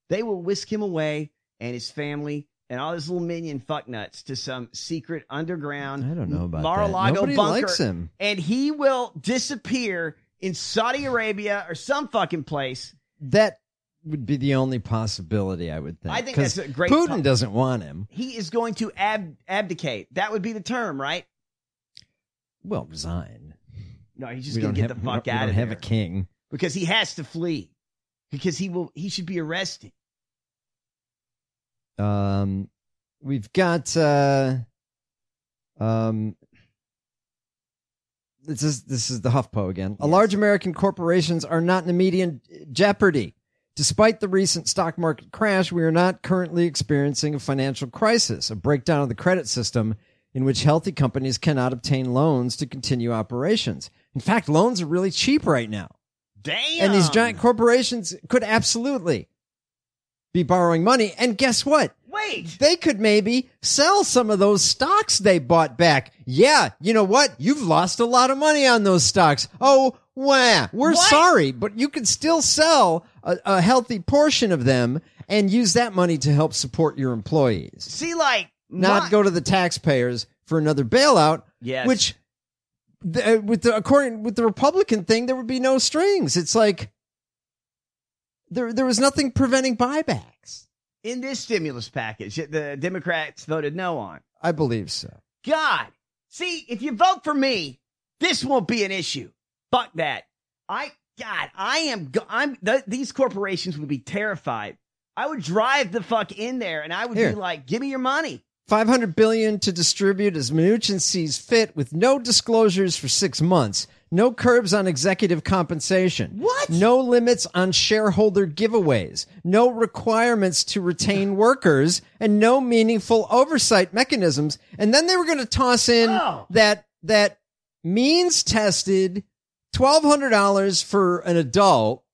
They will whisk him away and his family and all his little minion fucknuts to some secret underground I don't know about Mar-a-Lago that. Nobody bunker. likes him. And he will disappear in Saudi Arabia or some fucking place. That would be the only possibility, I would think. I think 'Cause that's a great Putin po- doesn't want him. He is going to ab- abdicate. That would be the term, right? Well, resign. No, he's just We going to don't get have- the fuck we don't, out we of don't have there a king. because he has to flee because he will. He should be arrested. Um, we've got uh, um, this is this is the HuffPo again. A large American corporations are not in immediate jeopardy. Despite the recent stock market crash, we are not currently experiencing a financial crisis, a breakdown of the credit system in which healthy companies cannot obtain loans to continue operations. In fact, loans are really cheap right now. Damn. And these giant corporations could absolutely be borrowing money. And guess what? Wait. They could maybe sell some of those stocks they bought back. Yeah, you know what? You've lost a lot of money on those stocks. Oh, wow. We're What? sorry, but you can still sell a, a healthy portion of them and use that money to help support your employees. See, like Not my- go to the taxpayers for another bailout, Yes. which the, with the according with the Republican thing, there would be no strings. It's like there there was nothing preventing buybacks. in this stimulus package that the Democrats voted no on. I believe so. God, see, if you vote for me, this won't be an issue. Fuck that. I, God, I am, go- I'm, th- these corporations would be terrified. I would drive the fuck in there and I would Here. be like, give me your money. five hundred billion dollars to distribute as Mnuchin sees fit with no disclosures for six months. No curbs on executive compensation. What? No limits on shareholder giveaways. No requirements to retain workers and no meaningful oversight mechanisms. And then they were going to toss in Oh. that, that means tested twelve hundred dollars for an adult,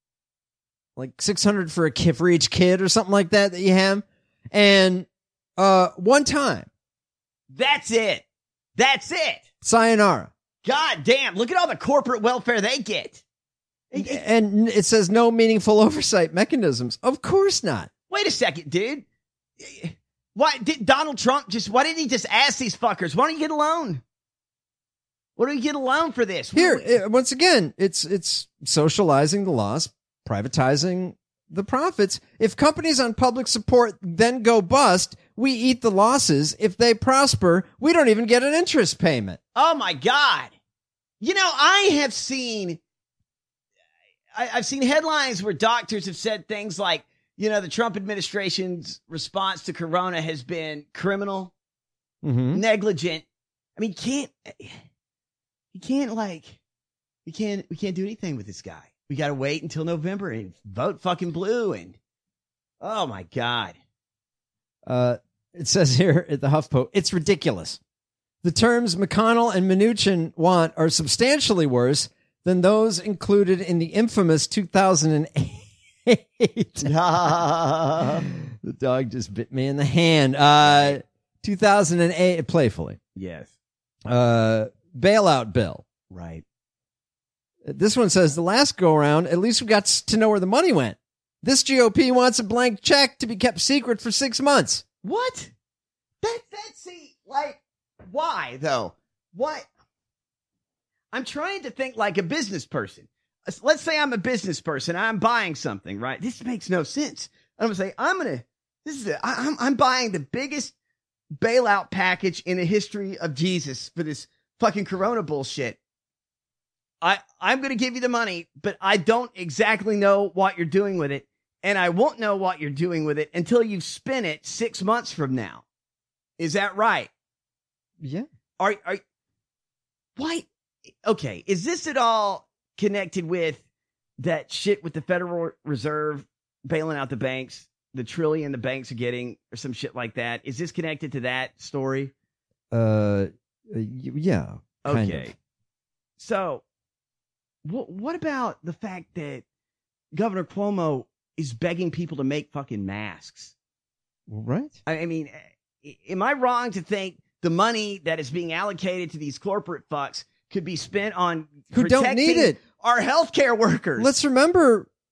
like six hundred dollars for a kid, for each kid or something like that that you have. And, uh, one time. That's it. That's it. Sayonara. God damn. Look at all the corporate welfare they get. It- it- And it says no meaningful oversight mechanisms. Of course not. Wait a second, dude. Why did Donald Trump just, why didn't he just ask these fuckers? Why don't you get a loan? Why don't you get a loan for this? Here, uh, once again, it's it's socializing the loss, privatizing the profits. If companies on public support then go bust, we eat the losses. If they prosper, we don't even get an interest payment. Oh my God. You know, I have seen, I, I've seen headlines where doctors have said things like, you know, the Trump administration's response to Corona has been criminal, Mm-hmm. negligent. I mean, can't, you can't like, we can't, we can't do anything with this guy. We got to wait until November and vote fucking blue. And oh my God. Uh, it says here at the HuffPo, it's ridiculous. The terms McConnell and Mnuchin want are substantially worse than those included in the infamous two thousand eight. The dog just bit me in the hand. Uh, two thousand eight, playfully. Yes. Uh, bailout bill. Right. This one says the last go around, at least we got to know where the money went. This G O P wants a blank check to be kept secret for six months. What? That, that, see, like, why though? What? I'm trying to think like a business person. Let's say I'm a business person. I'm buying something, right? This makes no sense. I'm gonna say I'm gonna. This is. A, I, I'm. I'm buying the biggest bailout package in the history of Jesus for this fucking Corona bullshit. I. I'm gonna give you the money, but I don't exactly know what you're doing with it, and I won't know what you're doing with it until you've spent it six months from now. Is that right? Yeah. Are are why? Okay, is this at all connected with that shit with the Federal Reserve bailing out the banks, the trillion the banks are getting, or some shit like that? Is this connected to that story? Uh, yeah. Kind Okay. of. So, wh- what about the fact that Governor Cuomo is begging people to make fucking masks? Right. I I mean, am I wrong to think the money that is being allocated to these corporate fucks could be spent on Who don't protecting need it? our healthcare workers? Let's remember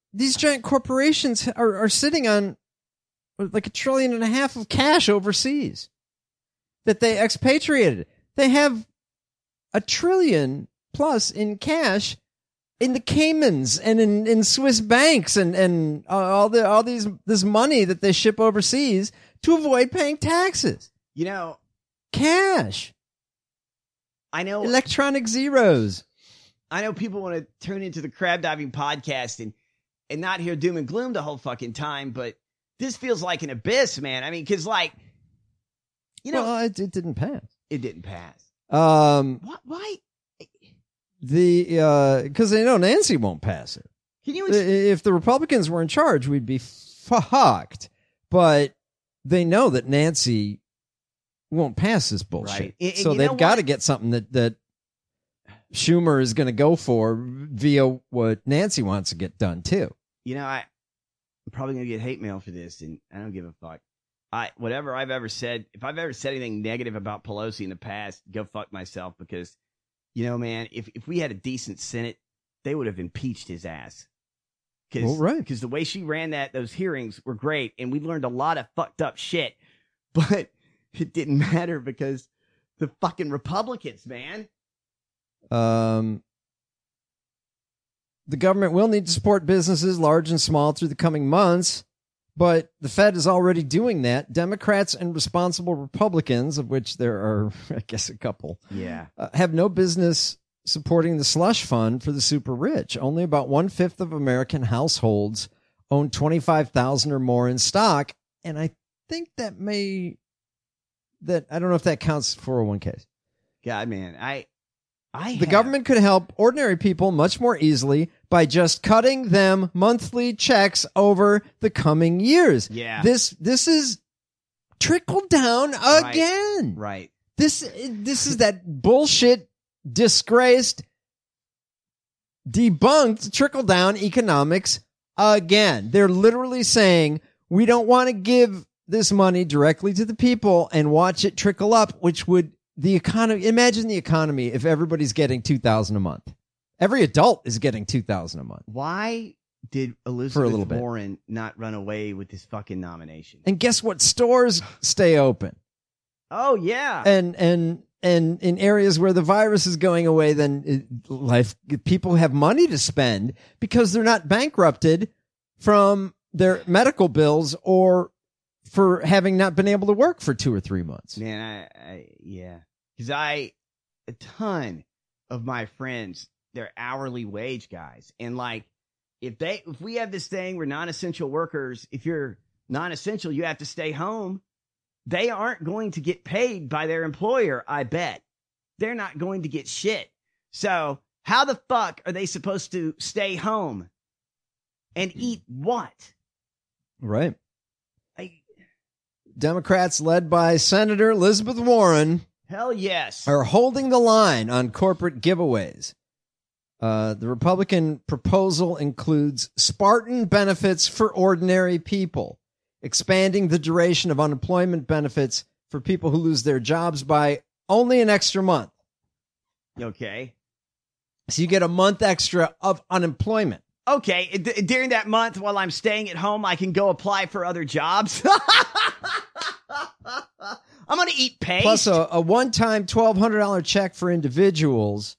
these giant corporations are, are sitting on like a trillion and a half of cash overseas that they expatriated. They have a trillion plus in cash in the Caymans and in, in Swiss banks and, and uh, all the all these this money that they ship overseas to avoid paying taxes. You know, cash. I know electronic zeros. I know people want to tune into the Crab Diving podcast and and not hear doom and gloom the whole fucking time, but this feels like an abyss, man. I mean, because like, you know, well, it, it didn't pass. It didn't pass. Um, what? Why? The uh, because they know Nancy won't pass it. Can you? If the Republicans were in charge, we'd be fucked. But they know that Nancy won't pass this bullshit, right. and, and so they've got to get something that that Schumer is going to go for via what Nancy wants to get done too. You know, I, I'm probably going to get hate mail for this, and I don't give a fuck. I whatever I've ever said, if I've ever said anything negative about Pelosi in the past, go fuck myself, because, you know, man, if, if we had a decent Senate, they would have impeached his ass. Cause, well, right. Because the way she ran that, those hearings were great, and we learned a lot of fucked up shit, but it didn't matter because the fucking Republicans, man. Um, the government will need to support businesses, large and small, through the coming months, but the Fed is already doing that. Democrats and responsible Republicans, of which there are, I guess, a couple, yeah, uh, have no business supporting the slush fund for the super rich. Only about one-fifth of American households own twenty-five thousand dollars or more in stock, and I think that may, that I don't know if that counts four oh one k's. God, man, I... I the have. government could help ordinary people much more easily by just cutting them monthly checks over the coming years. Yeah. This this is trickle down again. Right. right. This this is that bullshit, disgraced, debunked trickle down economics again. They're literally saying we don't want to give this money directly to the people and watch it trickle up, which would The economy. Imagine the economy if everybody's getting two thousand a month. Every adult is getting two thousand a month. Why did Elizabeth For a little bit. Warren not run away with this fucking nomination? And guess what? Stores stay open. Oh yeah. And and and in areas where the virus is going away, then it, life people have money to spend because they're not bankrupted from their medical bills or for having not been able to work for two or three months. Man, I, I yeah. Because I, a ton of my friends, they're hourly wage guys. And like, if they, if we have this thing where non-essential workers, if you're non-essential, you have to stay home. They aren't going to get paid by their employer, I bet. They're not going to get shit. So how the fuck are they supposed to stay home and eat what? Right. I, Democrats led by Senator Elizabeth Warren hell yes. are holding the line on corporate giveaways. Uh, the Republican proposal includes Spartan benefits for ordinary people, expanding the duration of unemployment benefits for people who lose their jobs by only an extra month. Okay. So you get a month extra of unemployment. Okay. D- during that month while I'm staying at home, I can go apply for other jobs. I'm going to eat paste. Plus a, a one-time twelve hundred dollars check for individuals.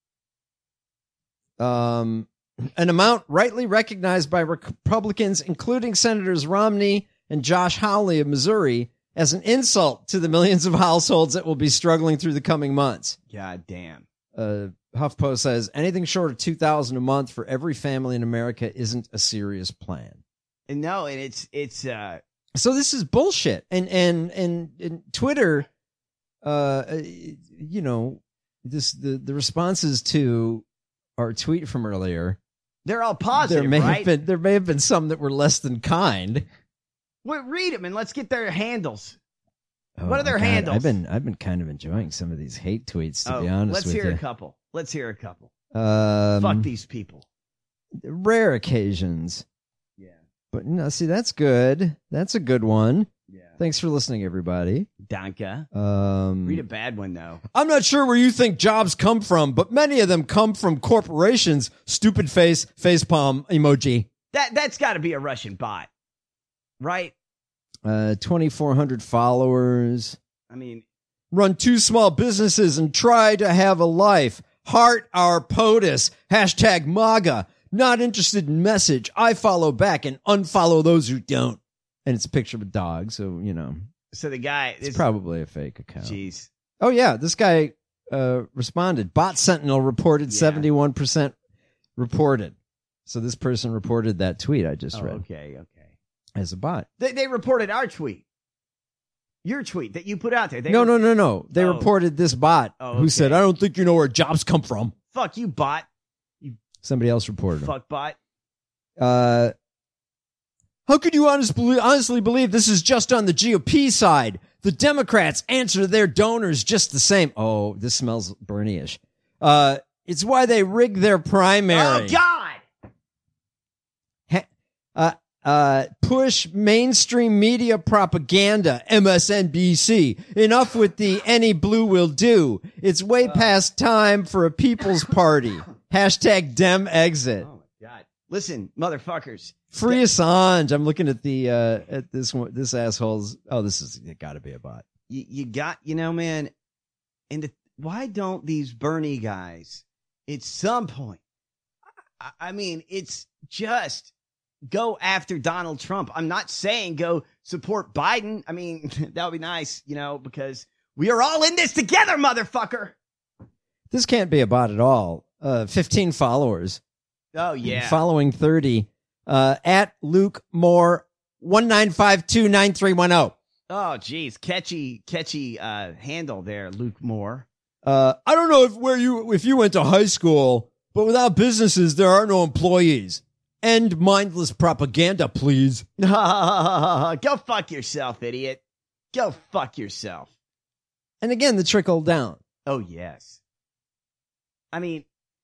Um, an amount rightly recognized by Republicans, including Senators Romney and Josh Hawley of Missouri, as an insult to the millions of households that will be struggling through the coming months. God damn. Uh, HuffPost says anything short of two thousand dollars a month for every family in America isn't a serious plan. And no, and it's it's uh So this is bullshit. And and and, and Twitter, uh, you know, this the, the responses to our tweet from earlier, they're all positive. There may right? have been there may have been some that were less than kind. Well, read them and let's get their handles. Oh, what are their God, handles? I've been I've been kind of enjoying some of these hate tweets, to oh, be honest let's with hear you. a couple. Let's hear a couple. Um, Fuck these people. Rare occasions. Yeah. But no, see, that's good. That's a good one. Yeah. Thanks for listening, everybody. Danka. Um, Read a bad one, though. I'm not sure where you think jobs come from, but many of them come from corporations. Stupid face, facepalm emoji. That that's got to be a Russian bot, right? Uh, twenty-four hundred followers. I mean, run two small businesses and try to have a life. Heart our POTUS. Hashtag MAGA. Not interested in message. I follow back and unfollow those who don't. And it's a picture of a dog, so, you know. So the guy... It's this, probably a fake account. Jeez. Oh, yeah. This guy uh, responded. Bot Sentinel reported yeah. seventy-one percent reported. So this person reported that tweet I just oh, read. Okay, okay. As a bot. They, they reported our tweet. Your tweet that you put out there. They no, were, no, no, no. They oh. reported this bot oh, okay. who said, I don't think you know where jobs come from. Fuck you, bot. You Somebody else reported Fuck him. bot. Uh, how could you honestly, honestly believe this is just on the G O P side? The Democrats answer their donors just the same. Oh, this smells Bernie-ish. Uh, it's why they rig their primary. Oh, God! Ha- uh, Uh, push mainstream media propaganda, M S N B C. Enough with the any blue will do. It's way past time for a people's party. Hashtag Dem exit. Oh my God. Listen, motherfuckers. Free Assange. I'm looking at the, uh, at this one, this asshole's. Oh, this is gotta be a bot. You, you got, you know, man, and the, why don't these Bernie guys at some point, I, I mean, it's just, go after Donald Trump. I'm not saying go support Biden. I mean, that would be nice, you know, because we are all in this together, motherfucker. This can't be a bot at all. Uh, fifteen followers. Oh, yeah. Following thirty. Uh, at Luke Moore, one nine five two nine three one zero. Oh, geez. Catchy, catchy uh, handle there, Luke Moore. Uh, I don't know if where you if you went to high school, but without businesses, there are no employees. End mindless propaganda, please. Go fuck yourself, idiot. Go fuck yourself. And again, the trickle down. Oh, yes. I mean,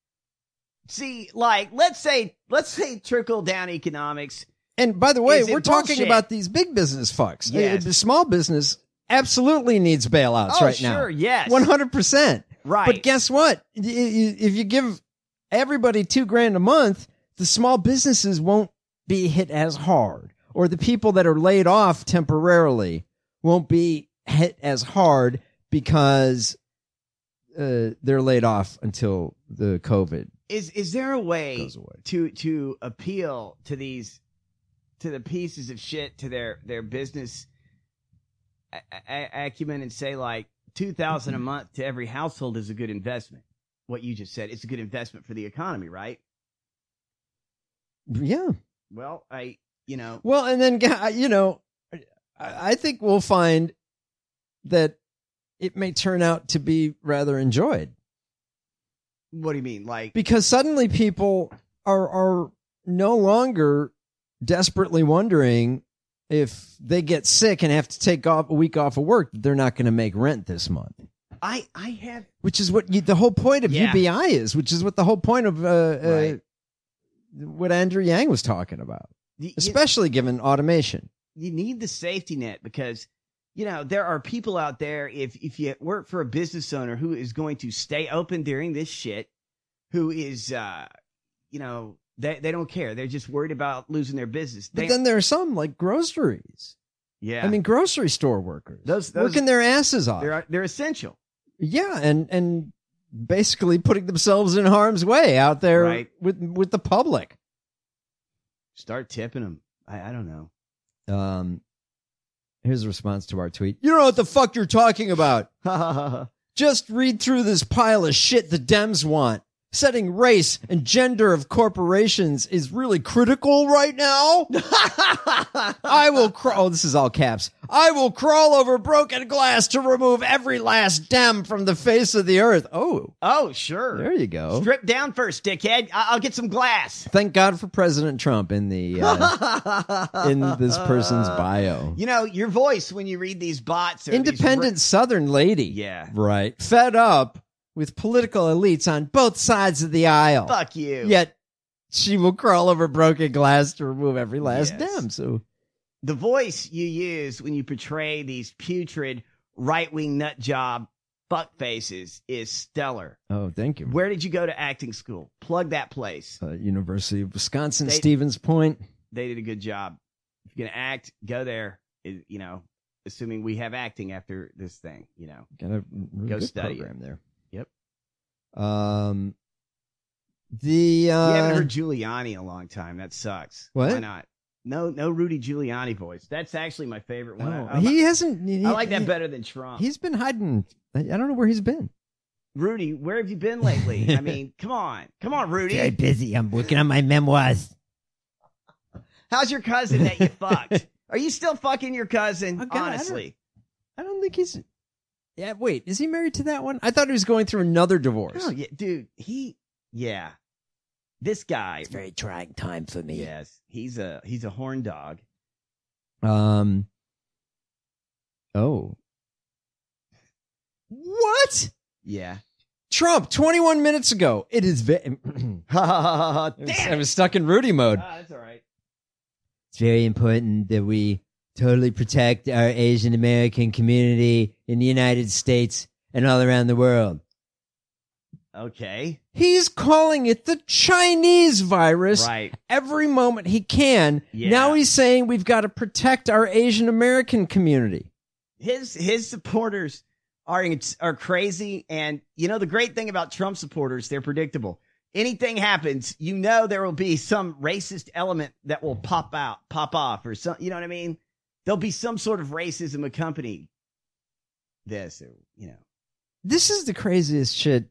see, like, let's say, let's say trickle down economics. And by the way, Is it we're talking bullshit? about these big business fucks. Yes. The small business absolutely needs bailouts Oh, right now. sure, yes. one hundred percent. Right. But guess what? Y- y- If you give everybody two grand a month, the small businesses won't be hit as hard, or the people that are laid off temporarily won't be hit as hard because uh, they're laid off until the COVID Is is there a way goes away. to to appeal to these to the pieces of shit to their their business a- a- acumen and say like two thousand a month to every household is a good investment? What you just said, it's a good investment for the economy, right? Yeah. Well, I you know Well, and then, you know, I I think we'll find that it may turn out to be rather enjoyed. What do you mean? Like, because suddenly people are are no longer desperately wondering if they get sick and have to take off a week off of work, they're not going to make rent this month. I I have, which is what you, the whole point of Yeah. U B I is, which is what the whole point of uh, Right. uh, what Andrew Yang was talking about, You- especially given automation. you need the safety net because, you know, there are people out there, if if you work for a business owner who is going to stay open during this shit, who is, uh, you know, they, they don't care. They're just worried about losing their business. But They, then there are some like groceries. yeah. I mean, grocery store workers Those- those- working their asses off. they're, they're essential. Yeah, and and basically putting themselves in harm's way out there Right. with with the public. Start tipping them. I, I don't know. Um, here's a response to our tweet. You don't know what the fuck you're talking about. Just read through this pile of shit the Dems want. Setting race and gender of corporations is really critical right now. I will crawl. Oh, this is all caps. I will crawl over broken glass to remove every last Dem from the face of the earth. Oh, Oh, sure. there you go. Strip down first, dickhead. I- I'll get some glass. Thank God for President Trump in the uh, in this person's bio. You know, your voice when you read these bots. Or Independent Southern lady. Yeah. Right. Fed up with political elites on both sides of the aisle. These, fuck you. Yet she will crawl over broken glass to remove every last Yes. Dem. So The voice you use when you portray these putrid right-wing nut job fuck faces is stellar. Oh, thank you. Where did you go to acting school? Plug that place. Uh, University of Wisconsin, They- Stevens Point. They did a good job. If you're gonna act, go there. It- you know, assuming we have acting after this thing. You know, Got a really go good study program it. there. Yep. Um, the uh, we haven't heard Giuliani in a long time. That sucks. What? Why not? No, no Rudy Giuliani voice. That's actually my favorite one. Oh, I, I, he hasn't. He, I like that he- better tthan Trump. He's been hiding. I I don't know where he's been. Rudy, where have you been lately? I mean, come on, come on, Rudy. Very busy. I'm working on my memoirs. How's your cousin that you fucked? Are you still fucking your cousin? Oh, God, I don't- honestly, I don't think he's. Yeah, wait. Is he married to that one? I thought he was going through another divorce. oh yeah, dude. He, yeah, this guy. It's a very trying time for me. Yes, he's a he's a horn dog. Um. Oh. What? Yeah. Trump, twenty-one minutes ago. It is. Ve- Damn. I, was, I was stuck in Rudy mode. Ah, that's all right. It's very important that we totally protect our Asian American community in the United States and all around the world. Okay. He's calling it the Chinese virus Right. every moment he can. Yeah. Now he's saying we've got to protect our Asian American community. His his supporters are are crazy, and you know the great thing about Trump supporters, they're predictable. Anything happens, you know there will be some racist element that will pop out, pop off, or some. You know what I mean? There'll be some sort of racism accompanying this, or you know. This is the craziest shit.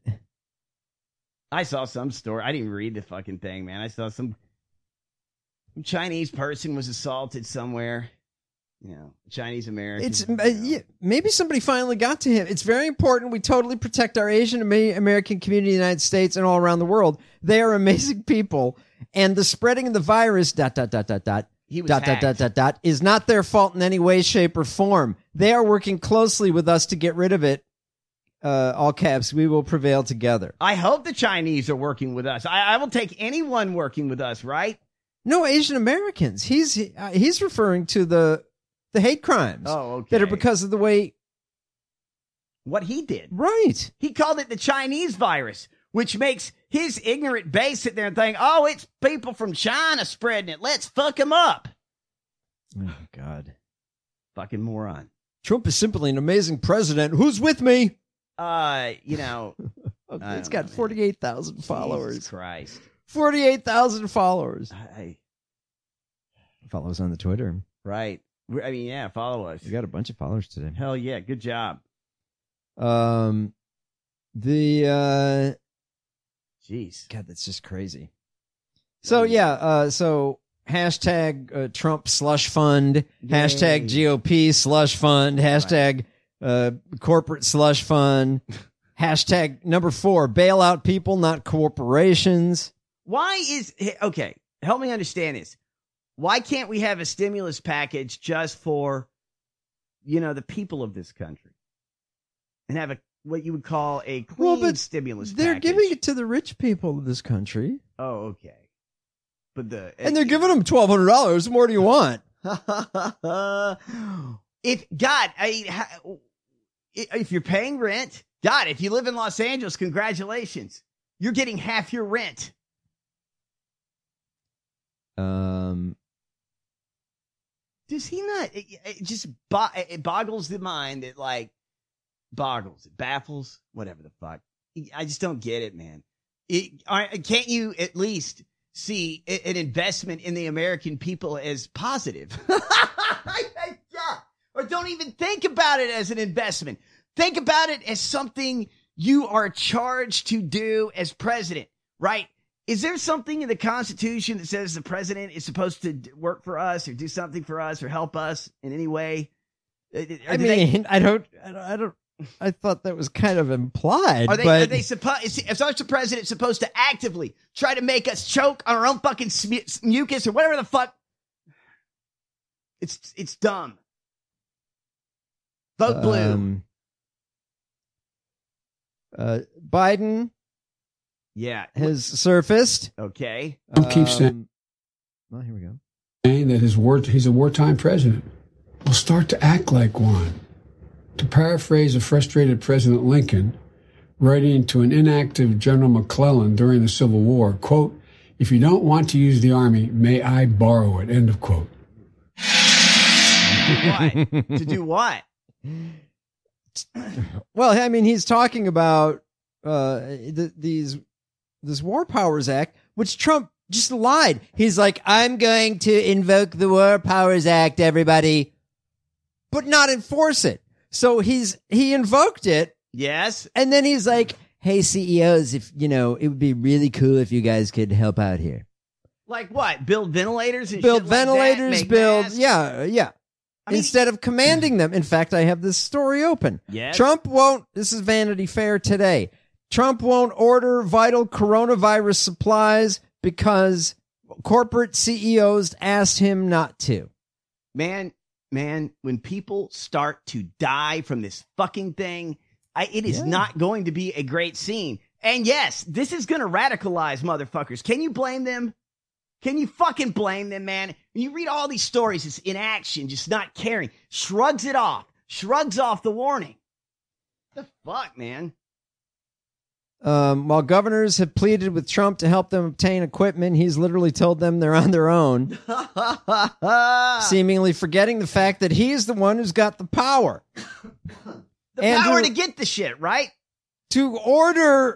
I saw some story. I didn't even read the fucking thing, man. I saw some, some Chinese person was assaulted somewhere. You know, Chinese American. It's uh, yeah, maybe somebody finally got to him. It's very important we totally protect our Asian Ama- American community in the United States and all around the world. They are amazing people, and the spreading of the virus dot dot dot dot dot He was dot dot dot dot dot is not their fault in any way, shape, or form. They are working closely with us to get rid of it. Uh, all caps. We will prevail together. I hope the Chinese are working with us. I, I will take anyone working with us, right? No, Asian Americans. He's uh, he's referring to the the hate crimes Oh, okay. that are because of the way. What he did. Right. He called it the Chinese virus, which makes his ignorant base sit there and think, oh, it's people from China spreading it. Let's fuck them up. Oh, God. Fucking moron. Trump is simply an amazing president. Who's with me? Uh, you know. Okay, it's got forty-eight thousand followers. Jesus Christ. forty-eight thousand followers. I, Follow us on the Twitter. right. I mean, yeah, follow us. We got a bunch of followers today. Hell yeah. Good job. Um, the, uh, Jeez. God, that's just crazy. So, yeah, uh, so hashtag uh, Trump slush fund, hashtag G O P slush fund, hashtag uh, corporate slush fund, hashtag number four, bail out people, not corporations. Why is, okay, help me understand this. Why can't we have a stimulus package just for, you know, the people of this country? And have a, what you would call a clean Well, but stimulus They're package? giving it to the rich people of this country. Oh, okay. But the And they're giving them twelve hundred dollars. What more do you want? if God, I, ha- if you're paying rent, God, if you live in Los Angeles, congratulations, you're getting half your rent. Um, Does he not? It, it just bo- it boggles the mind. It like boggles, it baffles, whatever the fuck. I just don't get it, man. It, are, can't you at least see an investment in the American people as positive? Yeah. Or don't even think about it as an investment. Think about it as something you are charged to do as president, right? Is there something in the Constitution that says the president is supposed to work for us or do something for us or help us in any way? Or I do they- mean, I don't, I don't, I don't, I thought that was kind of implied. Are they, but are they supposed, is, is our president supposed to actively try to make us choke on our own fucking smu- mucus or whatever the fuck? It's, it's dumb. Vote blue. Um, uh, Biden yeah. has surfaced. Okay. Trump keeps saying Well, here we go. that his war, he's a wartime president. Well, start to act like one. To paraphrase a frustrated President Lincoln, writing to an inactive General McClellan during the Civil War, quote, "If you don't want to use the Army, may I borrow it," end of quote. What? To do what? Well, I mean, he's talking about uh, the, these this War Powers Act, which Trump just lied. He's like, I'm going to invoke the War Powers Act, everybody, but not enforce it. So he's he invoked it. Yes. And then he's like, hey, C E Os, if you know, it would be really cool if you guys could help out here. Like what? Build ventilators and build shit ventilators, like that? Make build masks? yeah, yeah. I mean, instead of commanding them. In fact, I have this story open. Yes. Trump won't, this is Vanity Fair today. Trump won't order vital coronavirus supplies because corporate C E Os asked him not to. Man, man, when people start to die from this fucking thing, I, it is Yeah. not going to be a great scene. And yes, this is going to radicalize motherfuckers. Can you blame them? Can you fucking blame them, man? When you read all these stories, it's inaction, just not caring. Shrugs it off. Shrugs off the warning. The fuck, man? Um, while governors have pleaded with Trump to help them obtain equipment, he's literally told them they're on their own, seemingly forgetting the fact that he's the one who's got the power. The Andrew- power to get the shit, right? To order...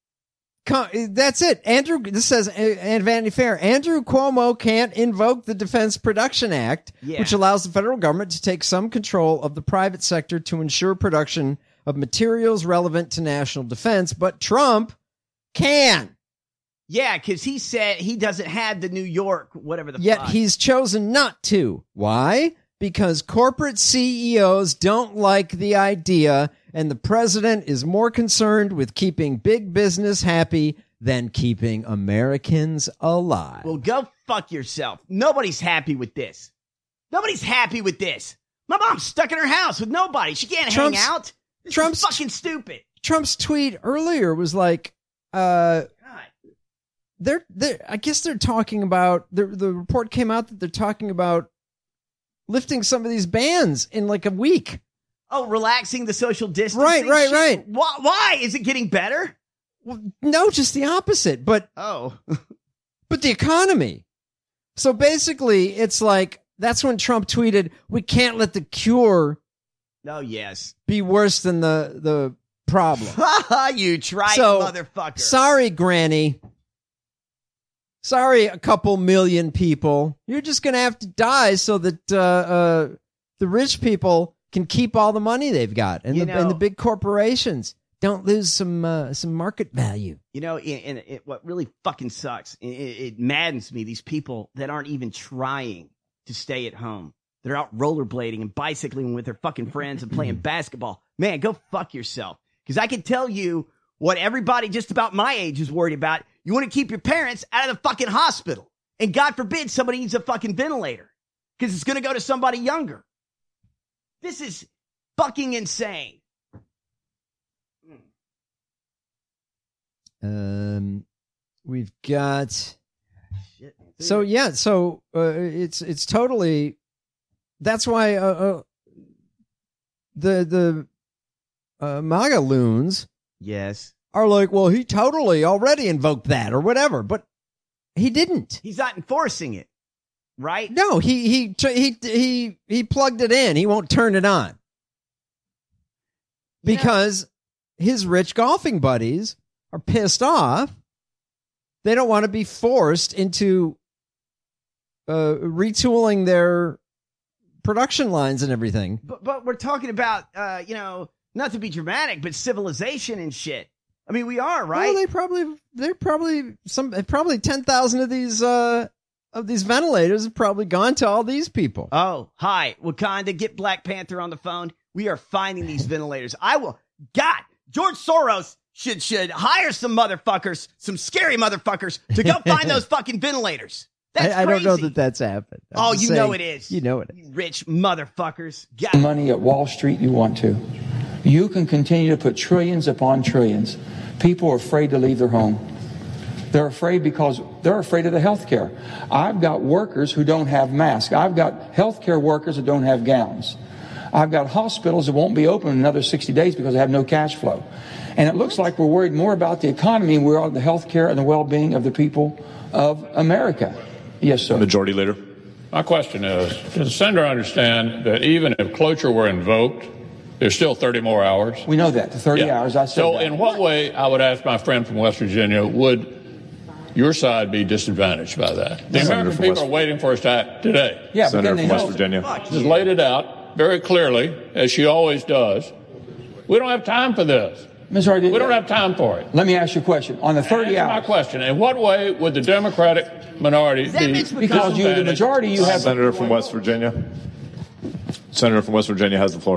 That's it. Andrew, this says, and Vanity Fair, Andrew Cuomo can't invoke the Defense Production Act, Yeah. which allows the federal government to take some control of the private sector to ensure production of materials relevant to national defense, but Trump can. Yeah, because he said he doesn't have the New York, whatever the Yet fuck. he's chosen not to. Why? Because corporate C E Os don't like the idea, and the president is more concerned with keeping big business happy than keeping Americans alive. Well, go fuck yourself. Nobody's happy with this. Nobody's happy with this. My mom's stuck in her house with nobody. She can't Trump's- hang out. This Trump's- is fucking stupid. Trump's tweet earlier was like, uh, they're, they're, I guess they're talking about, the, the report came out that they're talking about lifting some of these bans in like a week. Oh, relaxing the social distancing? Right, right, shit? right. Why, why? Is it getting better? Well, no, just the opposite. But Oh. but the economy. So basically, it's like that's when Trump tweeted, "We can't let the cure Oh, yes. be worse than the the problem." You tried, So, motherfucker. Sorry, Granny. Sorry, a couple million people. You're just gonna have to die so that uh, uh, the rich people can keep all the money they've got, and You the know- and the big corporations don't lose some uh, some market value. You know, and it, it, what really fucking sucks, it, it maddens me, these people that aren't even trying to stay at home. They're out rollerblading and bicycling with their fucking friends and playing basketball. Man, go fuck yourself. Because I can tell you what everybody just about my age is worried about. You want to keep your parents out of the fucking hospital. And God forbid somebody needs a fucking ventilator. Because it's going to go to somebody younger. This is fucking insane. Um, we've got. So yeah, so uh, it's it's totally. That's why uh, uh, the the uh, MAGA loons Yes. are like, well, he totally already invoked that or whatever, but he didn't. He's not enforcing it. Right? No, he he he he he plugged it in. He won't turn it on because his rich golfing buddies are pissed off. They don't want to be forced into uh, retooling their production lines and everything. But but we're talking about uh, you know, not to be dramatic, but civilization and shit. I mean, we are, right? Well, they probably they're probably some probably ten thousand of these uh, of these ventilators have probably gone to all these people. Oh, hi, Wakanda, get Black Panther on the phone. We are finding these ventilators. I will. God, George Soros should should hire some motherfuckers, some scary motherfuckers, to go find those fucking ventilators. That's I, I don't know crazy. that that's happened. I'm Oh, just you saying, know it is. You know it is. Rich motherfuckers. God. Money at Wall Street you want to. You can continue to put trillions upon trillions. People are afraid to leave their home. They're afraid because they're afraid of the health care. I've got workers who don't have masks. I've got health care workers that don't have gowns. I've got hospitals that won't be open in another sixty days because they have no cash flow. And it looks like we're worried more about the economy and we're on the health care and the well-being of the people of America. Yes, sir. Majority Leader. My question is, does the senator understand that even if cloture were invoked, there's still thirty more hours? We know that, the thirty Yeah. hours. I said So that. in what way, I would ask my friend from West Virginia, would your side be disadvantaged by that? The Senator American from people West- are waiting for us to act today. Yeah, but Senator then they from West know. Virginia. Just laid it out very clearly, as she always does. We don't have time for this. Mister Hardy, We don't have time for it. let me ask you a question. On the thirty Answer my hours, question. In what way would the Democratic minority that be Mitch McConnell? because you, the majority, you have. Senator from West Virginia. Senator from West Virginia has the floor.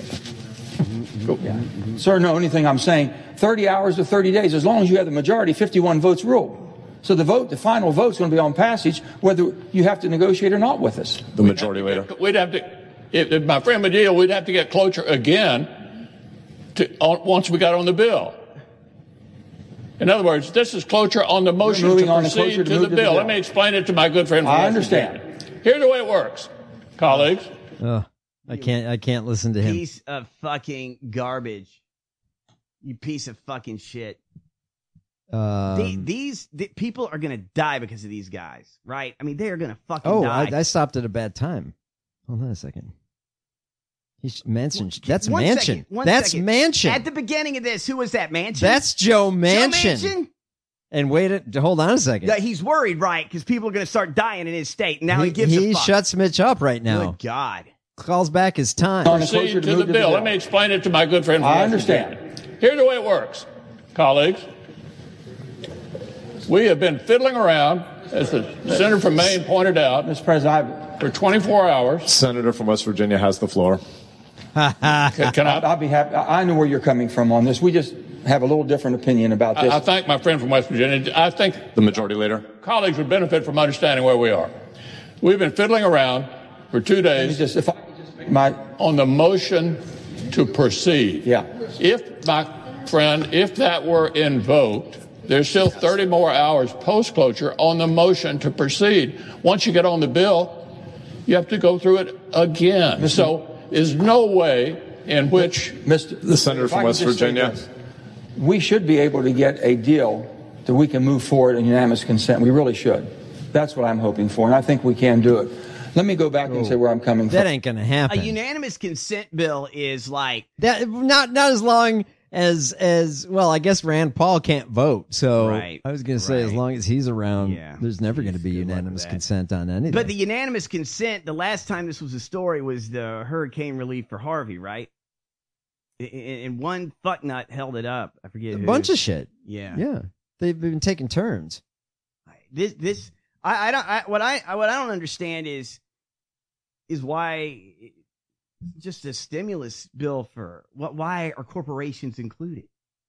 Sir, no, anything I'm saying, thirty hours to thirty days, as long as you have the majority, fifty-one votes rule. So the vote, the final vote's going to be on passage, whether you have to negotiate or not with us. The Majority Leader. We'd have to, if, if my friend Medea, we'd have to get cloture again to, on, once we got on the bill. In other words, this is cloture on the motion moving to on to proceed cloture to, to the, move to the bill. bill. Let me explain it to my good friend. from I West understand. Virginia. Here's the way it works, colleagues. Oh, I can't. I can't listen to him. Piece of fucking garbage. You piece of fucking shit. Um, The- these the, people are gonna die because of these guys, right? I mean, they are gonna fucking oh, die. I, I stopped at a bad time. Hold on a second. He's Manchin. That's One Manchin. second, one That's second. Manchin. At the beginning of this, who was that? Manchin. That's Joe Manchin. Joe Manchin? And wait, a, hold on a second. Yeah, he's worried, right? Because people are gonna start dying in his state. Now he, he gives he a fuck. shuts Mitch up right now. Good God. Calls back his time. Proceed to, the, bill. Let me explain it to my good friend. From I West understand. Virginia. Here's the way it works, colleagues. We have been fiddling around, as the senator from Maine pointed out, Mister President, for twenty-four hours. Senator from West Virginia has the floor. Can, can I? I'll be happy. I know where you're coming from on this. We just have a little different opinion about this. I, I thank my friend from West Virginia. I think The Majority Leader. colleagues would benefit from understanding where we are. We've been fiddling around for two days just, if I could just make my on the motion to proceed. Yeah. If, my friend, if that were invoked, there's still thirty more hours post-cloture on the motion to proceed. Once you get on the bill, you have to go through it again. Mister So there's no way in which Mister The Senator if I from could West just say Virginia. this. We should be able to get a deal that we can move forward in unanimous consent. We really should. That's what I'm hoping for, and I think we can do it. Let me go back and say where I'm coming That from. ain't gonna A happen. unanimous consent bill is like that not not as long as as well. I guess Rand Paul can't vote, so Right, I was gonna say as right. long as he's around, Yeah. there's never gonna be unanimous consent on anything. But the unanimous consent, the last time this was a story was the hurricane relief for Harvey, right? I- I- And one fucknut held it up. I forget a who. bunch of shit. Yeah. Yeah, they've been taking turns. This this I, I don't I, what I what I don't understand is is why just a stimulus bill for what? Why are corporations included?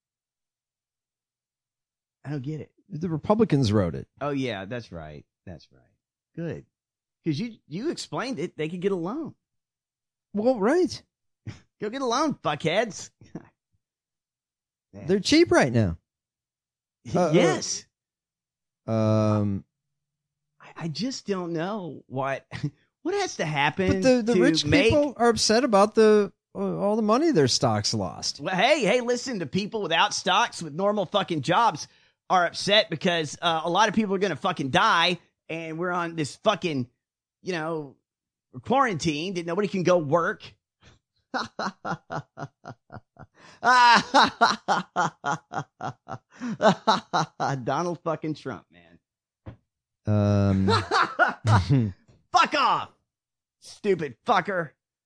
I don't get it. The Republicans wrote it. Oh yeah, that's right. That's right. Good, because you you explained it. They could get a loan. Well, right. Go get a loan, fuckheads. They're cheap right now. Uh, yes. Um, I, I just don't know what what has to happen. but the, the to rich make, people are upset about the uh, all the money their stocks lost. Well, hey, hey, listen, to people without stocks with normal fucking jobs are upset because uh, a lot of people are going to fucking die, and we're on this fucking, you know, we're quarantined and nobody can go work. Donald fucking Trump, man. Um, Fuck off, stupid fucker.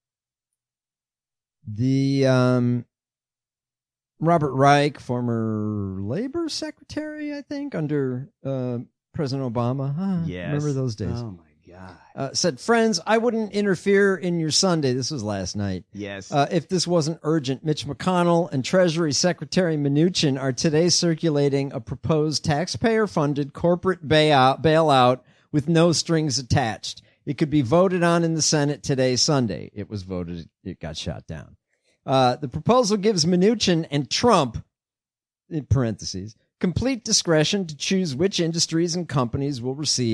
the um, Robert Reich, former labor secretary, I think, under uh, President Obama. Ah, Yes. remember those days? Oh my god. Uh, said, friends, I wouldn't interfere in your Sunday. This was last night. Yes. Uh, if this wasn't urgent, Mitch McConnell and Treasury Secretary Mnuchin are today circulating a proposed taxpayer-funded corporate bailout, bailout with no strings attached. It could be voted on in the Senate today, Sunday. It was voted. It got shot down. Uh, the proposal gives Mnuchin and Trump, in parentheses, complete discretion to choose which industries and companies will receive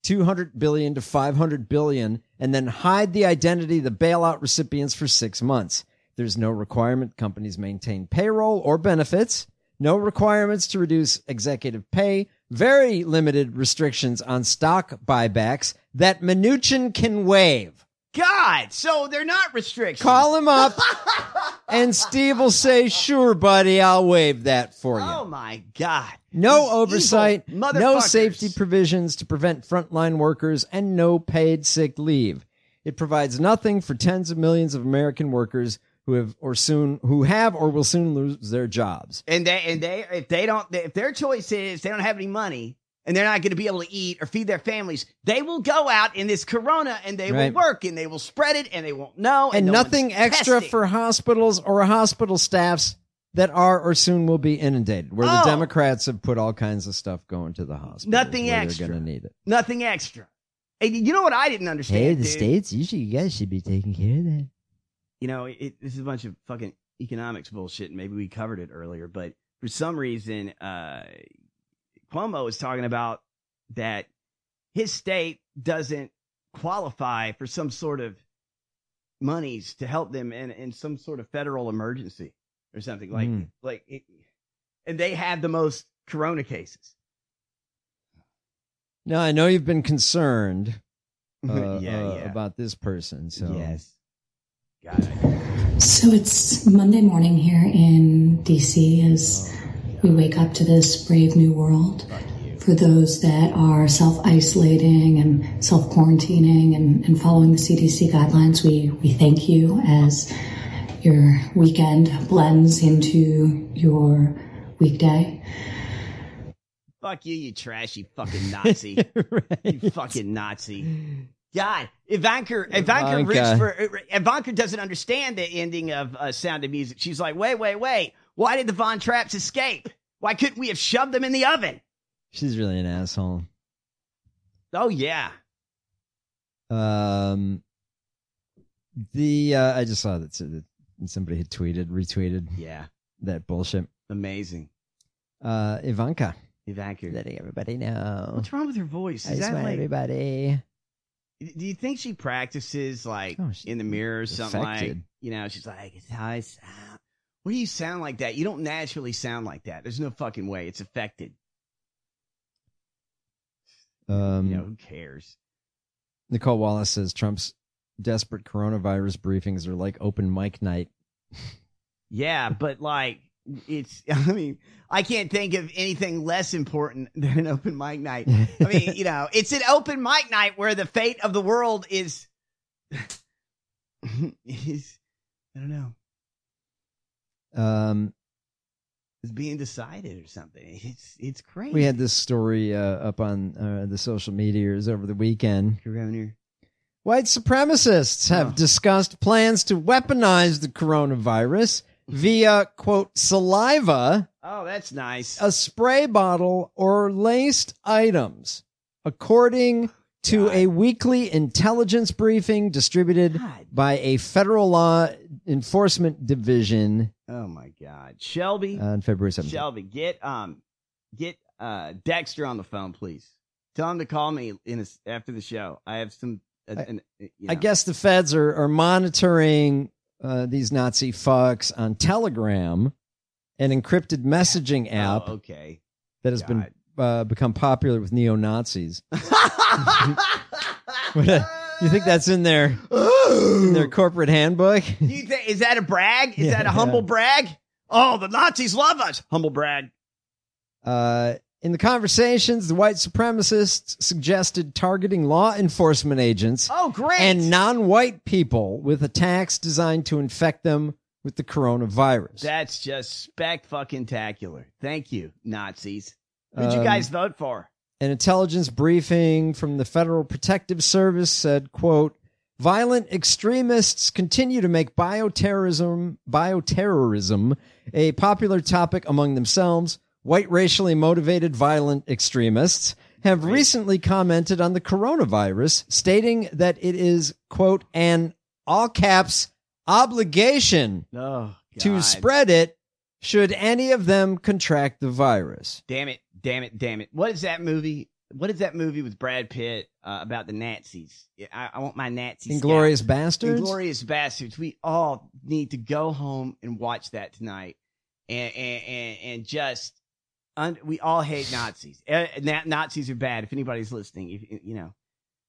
two hundred billion dollars to five hundred billion dollars, and then hide the identity of the bailout recipients for six months. There's no requirement companies maintain payroll or benefits, no requirements to reduce executive pay, very limited restrictions on stock buybacks that Mnuchin can waive. God, so they're not restrictions. Call him up, and Steve will say, sure, buddy, I'll waive that for you. Oh, my God. No These oversight, evil no motherfuckers. safety provisions to prevent frontline workers, and no paid sick leave. It provides nothing for tens of millions of American workers who have or soon who have or will soon lose their jobs. And they and they if they don't if their choice is they don't have any money and they're not going to be able to eat or feed their families, they will go out in this corona and they Right. will work and they will spread it and they won't know. And no nothing one's extra testing. for hospitals or hospital staffs that are or soon will be inundated, where the Oh. Democrats have put all kinds of stuff going to the hospital. Nothing where extra. They're going to need it. Nothing extra. And you know what I didn't understand? Hey, the dude? states, usually you guys should be taking care of that. You know, it, this is a bunch of fucking economics bullshit. And maybe we covered it earlier, but for some reason, uh, Cuomo is talking about that his state doesn't qualify for some sort of monies to help them in, in some sort of federal emergency or something like, Mm. like, it, and they have the most corona cases. Now, I know you've been concerned uh, Yeah, uh, yeah. about this person. So Yes. Got it. So it's Monday morning here in D C as we wake up to this brave new world. For those that are self-isolating and self-quarantining and, and following the C D C guidelines, we, we thank you as your weekend blends into your weekday. Fuck you, you trashy fucking Nazi. You fucking Nazi. God, Ivanka, Ivanka, Ivanka. roots for, Ivanka doesn't understand the ending of uh, Sound of Music. She's like, wait, wait, wait. Why did the Von Trapps escape? Why couldn't we have shoved them in the oven? she's really an asshole. Oh, yeah. Um, the uh, I just saw that, that somebody had tweeted, retweeted, Yeah. that bullshit. Amazing. Uh, Ivanka, Ivanka. letting everybody know. What's wrong with her voice? I Is just that want like, everybody. do you think she practices like Oh, she's in the mirror or something like, affected. you know, she's like, it's how I sound. What do you sound like that? You don't naturally sound like that. There's no fucking way. It's affected. Um, You know, who cares? Nicole Wallace says Trump's desperate coronavirus briefings are like open mic night. Yeah, but like, it's, I mean, I can't think of anything less important than an open mic night. I mean, you know, it's an open mic night where the fate of the world is, is, I don't know, Um, is being decided or something. It's, it's crazy. we had this story uh, up on uh, the social medias over the weekend. Corona. White supremacists have Oh. discussed plans to weaponize the coronavirus via, quote, saliva, Oh, that's nice. a spray bottle, or laced items, according to a weekly intelligence briefing distributed God. by a federal law enforcement division Oh my God. Shelby, on February seventeenth. Shelby, get, um, get, uh, Dexter on the phone, please. Tell him to call me in a, after the show. I have some, uh, I- an, you I know. guess the feds are, are monitoring uh, these Nazi fucks on Telegram, an encrypted messaging app Oh, okay. that has been uh, become popular with neo-Nazis. What, uh, you think that's in their in their corporate handbook? Do you think, is that a brag? Is Yeah. that a humble brag? Oh, the Nazis love us. Humble brag. Uh, in the conversations, the white supremacists suggested targeting law enforcement agents Oh, great. and non-white people with attacks designed to infect them with the coronavirus. That's just spec-fucking-tacular. Thank you, Nazis. Who'd you Um, guys vote for? An intelligence briefing from the Federal Protective Service said, quote, violent extremists continue to make bioterrorism, bioterrorism a popular topic among themselves. White racially motivated violent extremists have recently commented on the coronavirus, stating that it is, quote, an all caps obligation Oh, to God. spread it should any of them contract the virus. Damn it, damn it, damn it. What is that movie? what is that movie with Brad Pitt uh, about the Nazis? I, I want my Nazis. Inglourious Bastards? Inglourious Bastards. We all need to go home and watch that tonight. And and, and, and just, un, we all hate Nazis. Uh, na- Nazis are bad, if anybody's listening, if, you know.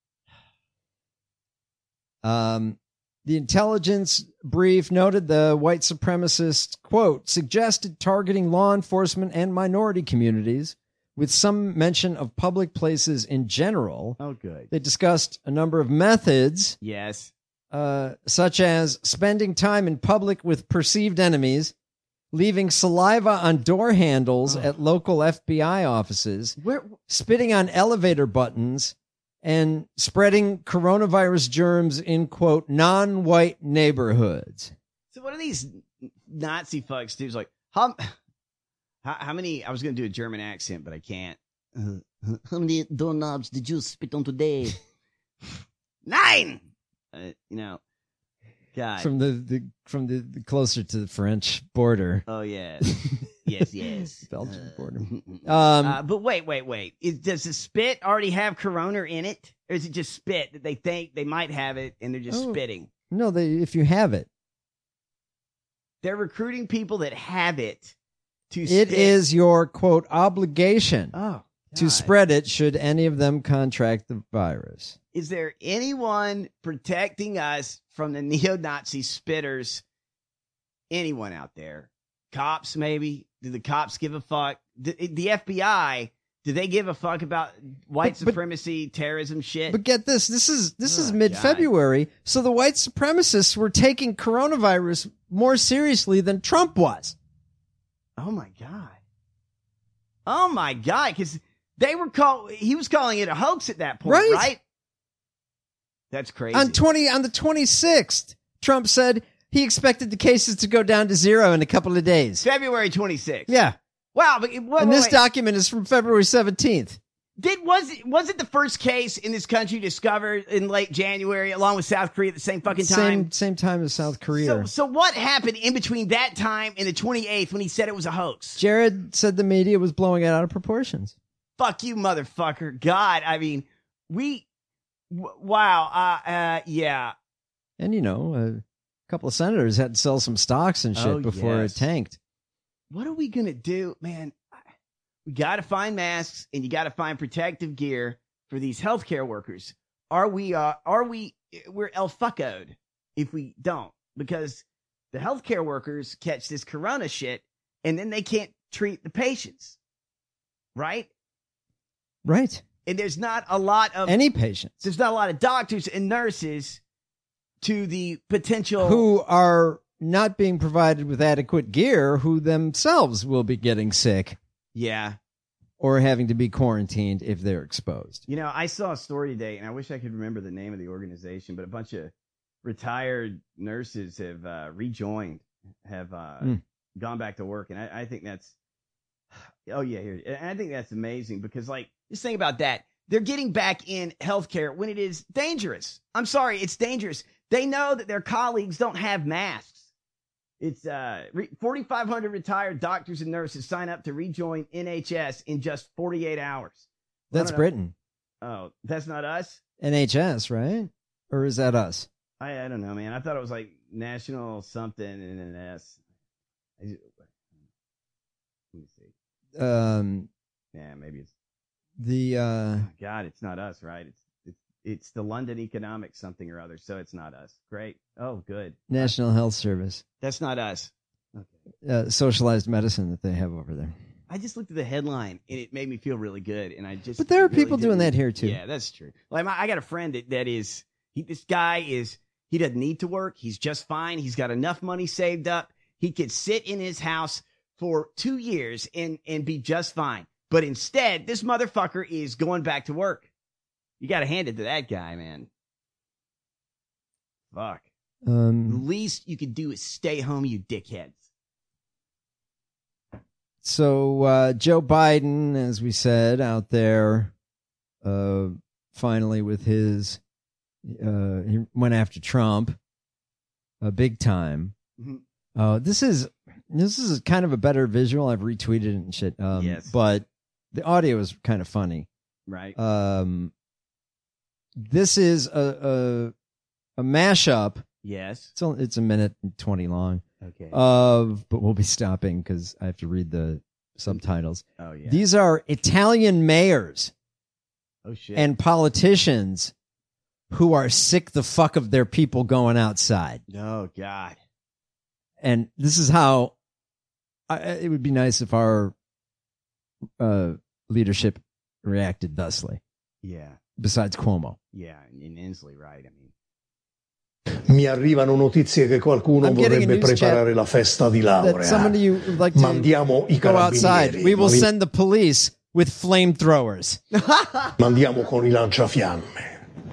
Um, the intelligence brief noted the white supremacist, quote, suggested targeting law enforcement and minority communities, with some mention of public places in general. Oh, good. They discussed a number of methods. Yes. Uh, such as spending time in public with perceived enemies, leaving saliva on door handles oh. at local F B I offices, Where? spitting on elevator buttons, and spreading coronavirus germs in, quote, non-white neighborhoods. So what are these Nazi fucks do? It's like, how... How, how many? I was going to do a German accent, but I can't. Uh, how many doorknobs did you spit on today? Nine. Uh, you know, God. From the, the from the, the closer to the French border. Oh yes, yes, yes. Belgian uh, border. Um, uh, but wait, wait, wait. Is, does the spit already have corona in it, or is it just spit that they think they might have it and they're just oh, spitting? No, they. If you have it, they're recruiting people that have it. To it spit. is your, quote, obligation oh, to spread it should any of them contract the virus. Is there anyone protecting us from the neo-Nazi spitters? Anyone out there? Cops, maybe? Do the cops give a fuck? The, the F B I, do they give a fuck about white but, supremacy, but, terrorism shit? But get this, this is this oh, is mid-February, God. So the white supremacists were taking coronavirus more seriously than Trump was. Oh my God. Oh my God. Because they were call he was calling it a hoax at that point, right? right? That's crazy. On twenty on the twenty-sixth, Trump said he expected the cases to go down to zero in a couple of days. February twenty-sixth. Yeah. Wow. But, wait, and wait, this wait. document is from February seventeenth. Did was it was it the first case in this country discovered in late January, along with South Korea at the same fucking time? Same same time as South Korea. So, so what happened in between that time and the twenty-eighth when he said it was a hoax? Jared said the media was blowing it out of proportions. Fuck you, motherfucker! God, I mean, we, w- wow, uh, uh, yeah. And you know, a couple of senators had to sell some stocks and shit oh, before yes. it tanked. What are we gonna do, man? We got to find masks and you got to find protective gear for these healthcare workers. Are we, uh, are we, we're el fuckoed if we don't, because the healthcare workers catch this corona shit and then they can't treat the patients. Right? Right. And there's not a lot of any patients. There's not a lot of doctors and nurses to the potential who are not being provided with adequate gear, who themselves will be getting sick. Yeah. Or having to be quarantined if they're exposed. You know, I saw a story today, and I wish I could remember the name of the organization, but a bunch of retired nurses have uh, rejoined, have uh, mm. gone back to work. And I, I think that's, oh, yeah, here. And I think that's amazing because, like, just think about that. They're getting back in healthcare when it is dangerous. I'm sorry, it's dangerous. They know that their colleagues don't have masks. It's uh, forty-five hundred retired doctors and nurses sign up to rejoin N H S in just forty-eight hours. That's Britain. Oh, that's not us? N H S, right? Or is that us? I, I don't know, man. I thought it was like national something and an S. Let me see. Um, yeah, maybe it's the. Uh, God, it's not us, right? It's it's it's the London Economic something or other, so it's not us. Great. Oh, good. National Health Service. That's not us. Okay. Uh, socialized medicine that they have over there. I just looked at the headline and it made me feel really good. And I just, but there are really people doing that here too. Yeah, that's true. Like my, I got a friend that, that is, he, this guy is, he doesn't need to work. He's just fine. He's got enough money saved up. He could sit in his house for two years and, and be just fine. But instead, this motherfucker is going back to work. You got to hand it to that guy, man. Fuck. Um, the least you could do is stay home, you dickheads. So uh, Joe Biden, as we said, out there, uh, finally with his, uh, he went after Trump, uh, big time. Mm-hmm. Uh, this is this is kind of a better visual. I've retweeted it and shit. Um, yes. But the audio is kind of funny. Right. Um, this is a a, a mashup. Yes. It's only, it's a minute and twenty long. Okay. Of but we'll be stopping because I have to read the subtitles. Oh yeah. These are Italian mayors. Oh shit. And politicians who are sick the fuck of their people going outside. Oh God. And this is how I, it would be nice if our uh, leadership reacted thusly. Yeah. Besides Cuomo. Yeah, in Inslee, right? I mean. Mi arrivano notizie che qualcuno vorrebbe preparare la festa di laurea. Somebody you would like to Mandiamo i go outside. carabinieri. We will Mali- send the police with flamethrowers. Mandiamo con i lanciafiamme.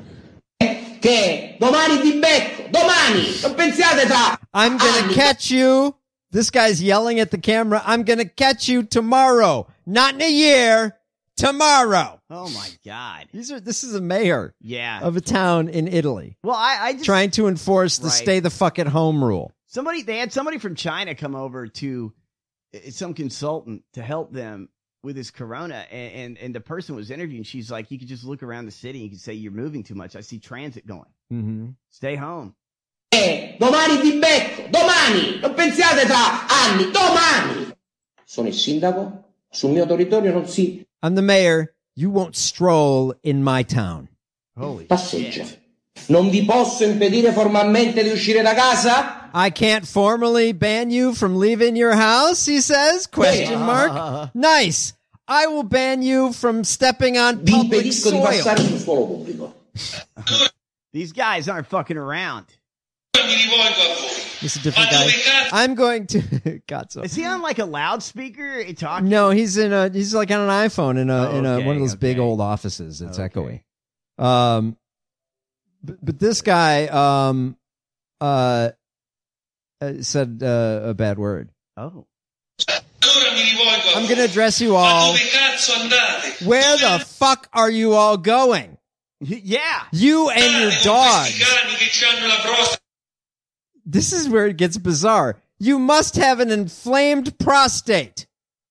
Che domani ti becco, domani, non pensiate tra I'm gonna catch you. This guy's yelling at the camera. I'm gonna catch you tomorrow. Not in a year. Tomorrow. Oh my God. These are. This is a mayor. Yeah. Of a town in Italy. Well, I, I just trying to enforce the Right. stay the fuck at home rule. somebody they had somebody from China come over to uh, some consultant to help them with his corona, and, and and the person was interviewing. She's like, you could just look around the city and you could say you're moving too much. I see transit going. Mm-hmm. Stay home. Eh, domani ti becco, domani, non pensiate tra anni, domani. Sono il sindaco, sul mio territorio non si I'm the mayor. You won't stroll in my town. Holy passeggia. Non vi posso impedire formalmente di uscire da casa? I can't formally ban you from leaving your house, he says? Question mark. Nice. I will ban you from stepping on Vi public impedisco di soil. passare sul suolo pubblico. These guys aren't fucking around. This is a different guy. I'm going to Cazzo. Is he on like a loudspeaker talking? No, he's in a he's like on an iPhone in a Oh, in a okay, one of those big old offices. It's echoey. Um, but, but this guy um uh, uh said uh, a bad word. Oh. I'm going to address you all. Where the fuck are you all going? Yeah. You and your dogs. This is where it gets bizarre. You must have an inflamed prostate.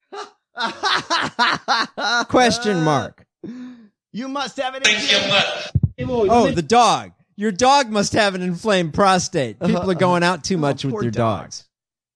Question mark. You must have it. Oh, the dog. Your dog must have an inflamed prostate. People are going out too much with their dogs.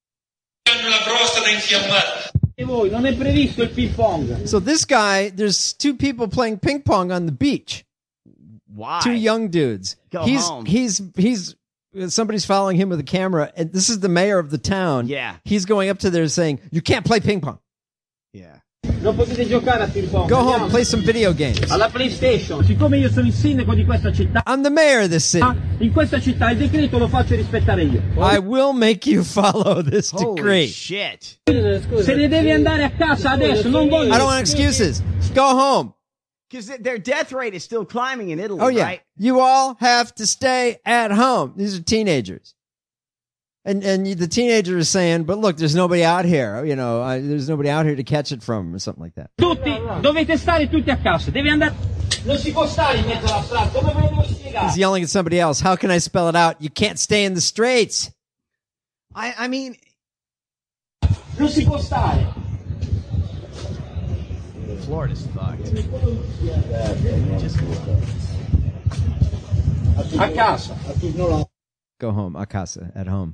So this guy, there's two people playing ping pong on the beach. Why? Two young dudes. Go he's home. he's he's somebody's following him with a camera, and this is the mayor of the town. Yeah. He's going up to there saying, "You can't play ping pong. Yeah. Non potete giocare a ping pong. Go home, play some video games." Alla PlayStation. Siccome io sono il sindaco di questa città, I'm the mayor of this city. in questa città il decreto lo faccio rispettare io. I will make you follow this Holy decree. shit. Se ne devi andare a casa adesso, non voglio. I don't want excuses. Go home. Because their death rate is still climbing in Italy, Oh yeah, right? you all have to stay at home. These are teenagers, and and you, the teenager is saying, "But look, there's nobody out here. You know, I, there's nobody out here to catch it from, or something like that." Tutti, dovete stare tutti a casa. Devi andare. Non si può stare in mezzo alla strada. Come ve lo devo spiegare? He's yelling at somebody else. How can I spell it out? You can't stay in the streets. I I mean, Non si può stare. Florida's fucked. A casa. Go home, a casa, at home.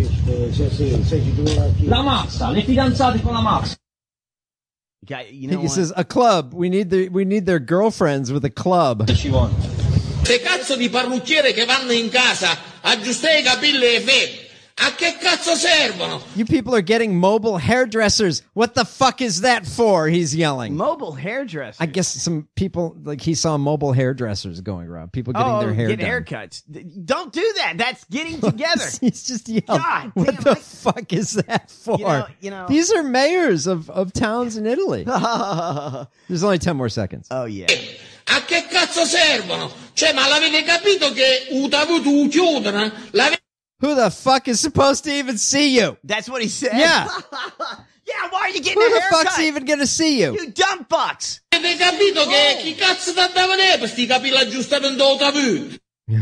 La mazza, le fidanzate con la mazza. Guy, you know He what? says a club. We need the we need their girlfriends with a club. Che cazzo di parrucchiere che vanno in casa a aggiustare i capelli e femmine? A che cazzo servono? You people are getting mobile hairdressers. What the fuck is that for? He's yelling. Mobile hairdresser. I guess some people, like he saw mobile hairdressers going around. People getting oh, their hair get done. haircuts. Don't do that. That's getting together. He's just yelling. God what damn, the I- fuck is that for? You know- you know- These are mayors of, of towns in Italy. There's only ten more seconds. Oh yeah. A che cazzo servono? Cioè, ma l'avete capito che utavutu chiudono? L'avete Who the fuck is supposed to even see you? That's what he said. Yeah. Yeah. Why are you getting Who a the haircut? fuck's even gonna see you? You dumb fucks. capito che chi cazzo ti andava ne per sti capelli aggiustati in utavutu?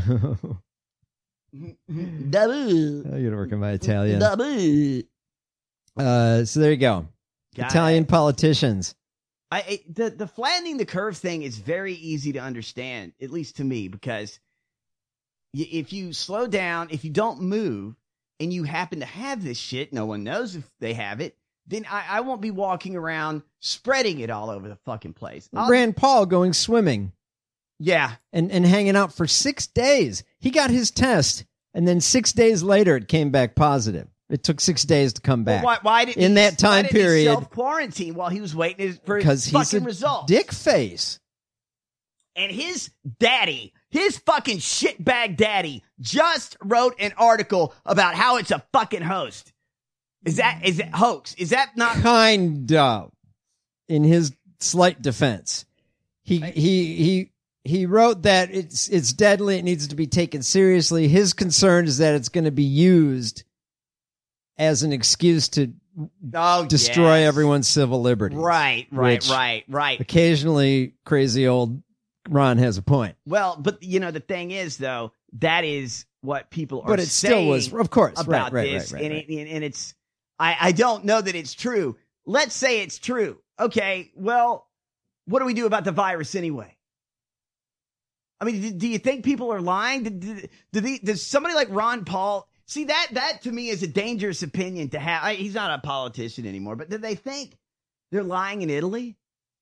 Double. You're gonna work on my Italian. Double. Uh, so there you go. Got Italian politicians I, I the the flattening the curve thing is very easy to understand, at least to me, because y- if you slow down, if you don't move, and you happen to have this shit, no one knows if they have it, then I, I won't be walking around spreading it all over the fucking place. I'll, Rand Paul going swimming. Yeah. And and hanging out for six days. He got his test, and then six days later it came back positive. It took six days to come back. Well, why, why did in he, that time why did period? Self quarantine while he was waiting for his Because he's fucking a results. dick face. And his daddy, his fucking shitbag daddy, just wrote an article about how it's a fucking host. Is that is it hoax? Is that not kind of? In his slight defense, he he he he wrote that it's it's deadly. It needs to be taken seriously. His concern is that it's going to be used as an excuse to oh, destroy yes. everyone's civil liberties. Right, right, which right, right. Occasionally, crazy old Ron has a point. Well, but you know the thing is, though, that is what people are But it saying still was, of course, right, about right, this, right, right, and, right. It, and it's I, I don't know that it's true. Let's say it's true. Okay, well, what do we do about the virus anyway? I mean, do, do you think people are lying? Do, do, do the, does somebody like Ron Paul see that? That to me is a dangerous opinion to have. I, he's not a politician anymore, but do they think they're lying in Italy?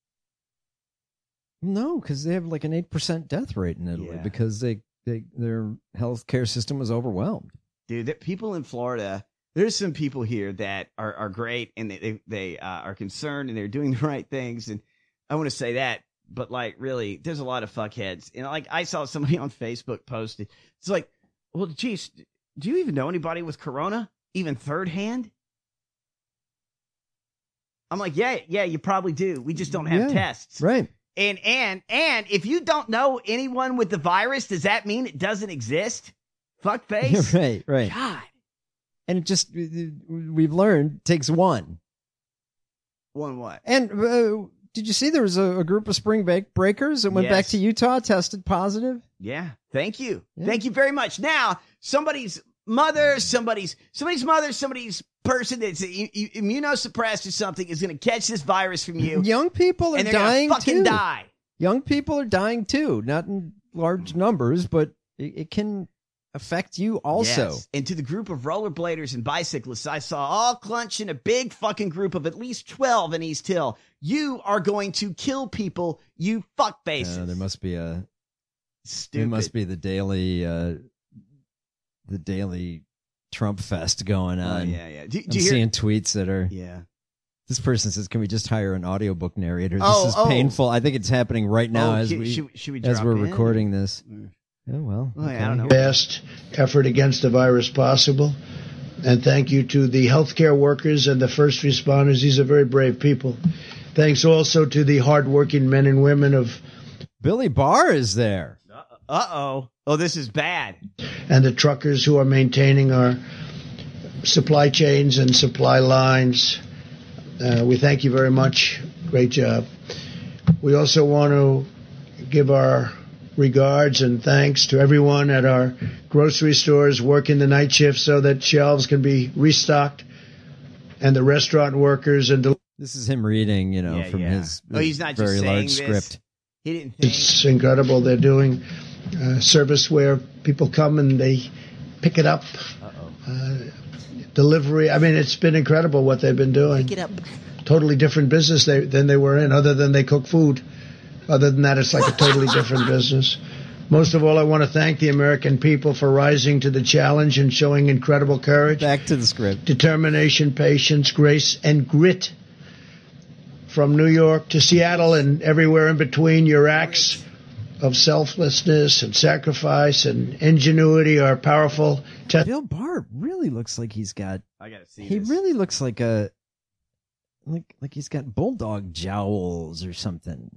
No, because they have like an eight percent death rate in Italy Yeah. because they, they their health care system was overwhelmed. Dude, that people in Florida, there's some people here that are, are great and they they, they uh, are concerned and they're doing the right things. And I want to say that, but like really, there's a lot of fuckheads. And like I saw somebody on Facebook posted, it's like, well, geez, do you even know anybody with corona, even third hand? I'm like, yeah, yeah, you probably do. We just don't have Yeah, tests. Right. And and and if you don't know anyone with the virus, does that mean it doesn't exist? Fuck face. right, right. God. And it just, we've learned, takes one. One what? And uh, did you see there was a, a group of spring break breakers that went back Yes. to Utah, tested positive? Yeah. Thank you. Thank you very much. Now, somebody's mother, somebody's somebody's mother, somebody's person that's i- i- immunosuppressed or something is going to catch this virus from you. Young people are and they're gonna dying fucking too. die. Young people are dying too, not in large numbers, but it, it can affect you also. Yes. And to the group of rollerbladers and bicyclists I saw all clutch in a big fucking group of at least twelve in East Hill, you are going to kill people, you fuckfaces. Uh, there must be a Stupid. It must be the daily, uh, the daily Trump fest going on. Oh, yeah, yeah. Do- do I'm you hear- seeing tweets that are. Yeah. This person says, "Can we just hire an audiobook narrator? This Oh, is oh. painful." I think it's happening right now Oh, as should- we should- should we as drop we're in? recording this. Oh well. Oh, yeah, I don't know. Best effort against the virus possible. And thank you to the healthcare workers and the first responders. These are very brave people. Thanks also to the hardworking men and women of Billy Barr is there. Uh-oh. Oh, this is bad. and the truckers who are maintaining our supply chains and supply lines. Uh, we thank you very much. Great job. We also want to give our regards and thanks to everyone at our grocery stores working the night shift so that shelves can be restocked, and the restaurant workers and del- This is him reading, you know, Yeah, from yeah. his Oh, he's not just very saying large this. script. He didn't think. it's incredible. They're doing uh, service where people come and they pick it up. Uh, delivery. I mean, it's been incredible what they've been doing. Pick it up. Totally different business they, than they were in, other than they cook food. Other than that, it's like a totally different business. Most of all, I want to thank the American people for rising to the challenge and showing incredible courage. Back to the script. Determination, patience, grace, and grit. From New York to Seattle and everywhere in between, your acts of selflessness and sacrifice and ingenuity are powerful. Te- Bill Barr really looks like he's got. I gotta see He this. really looks like a like like he's got bulldog jowls or something.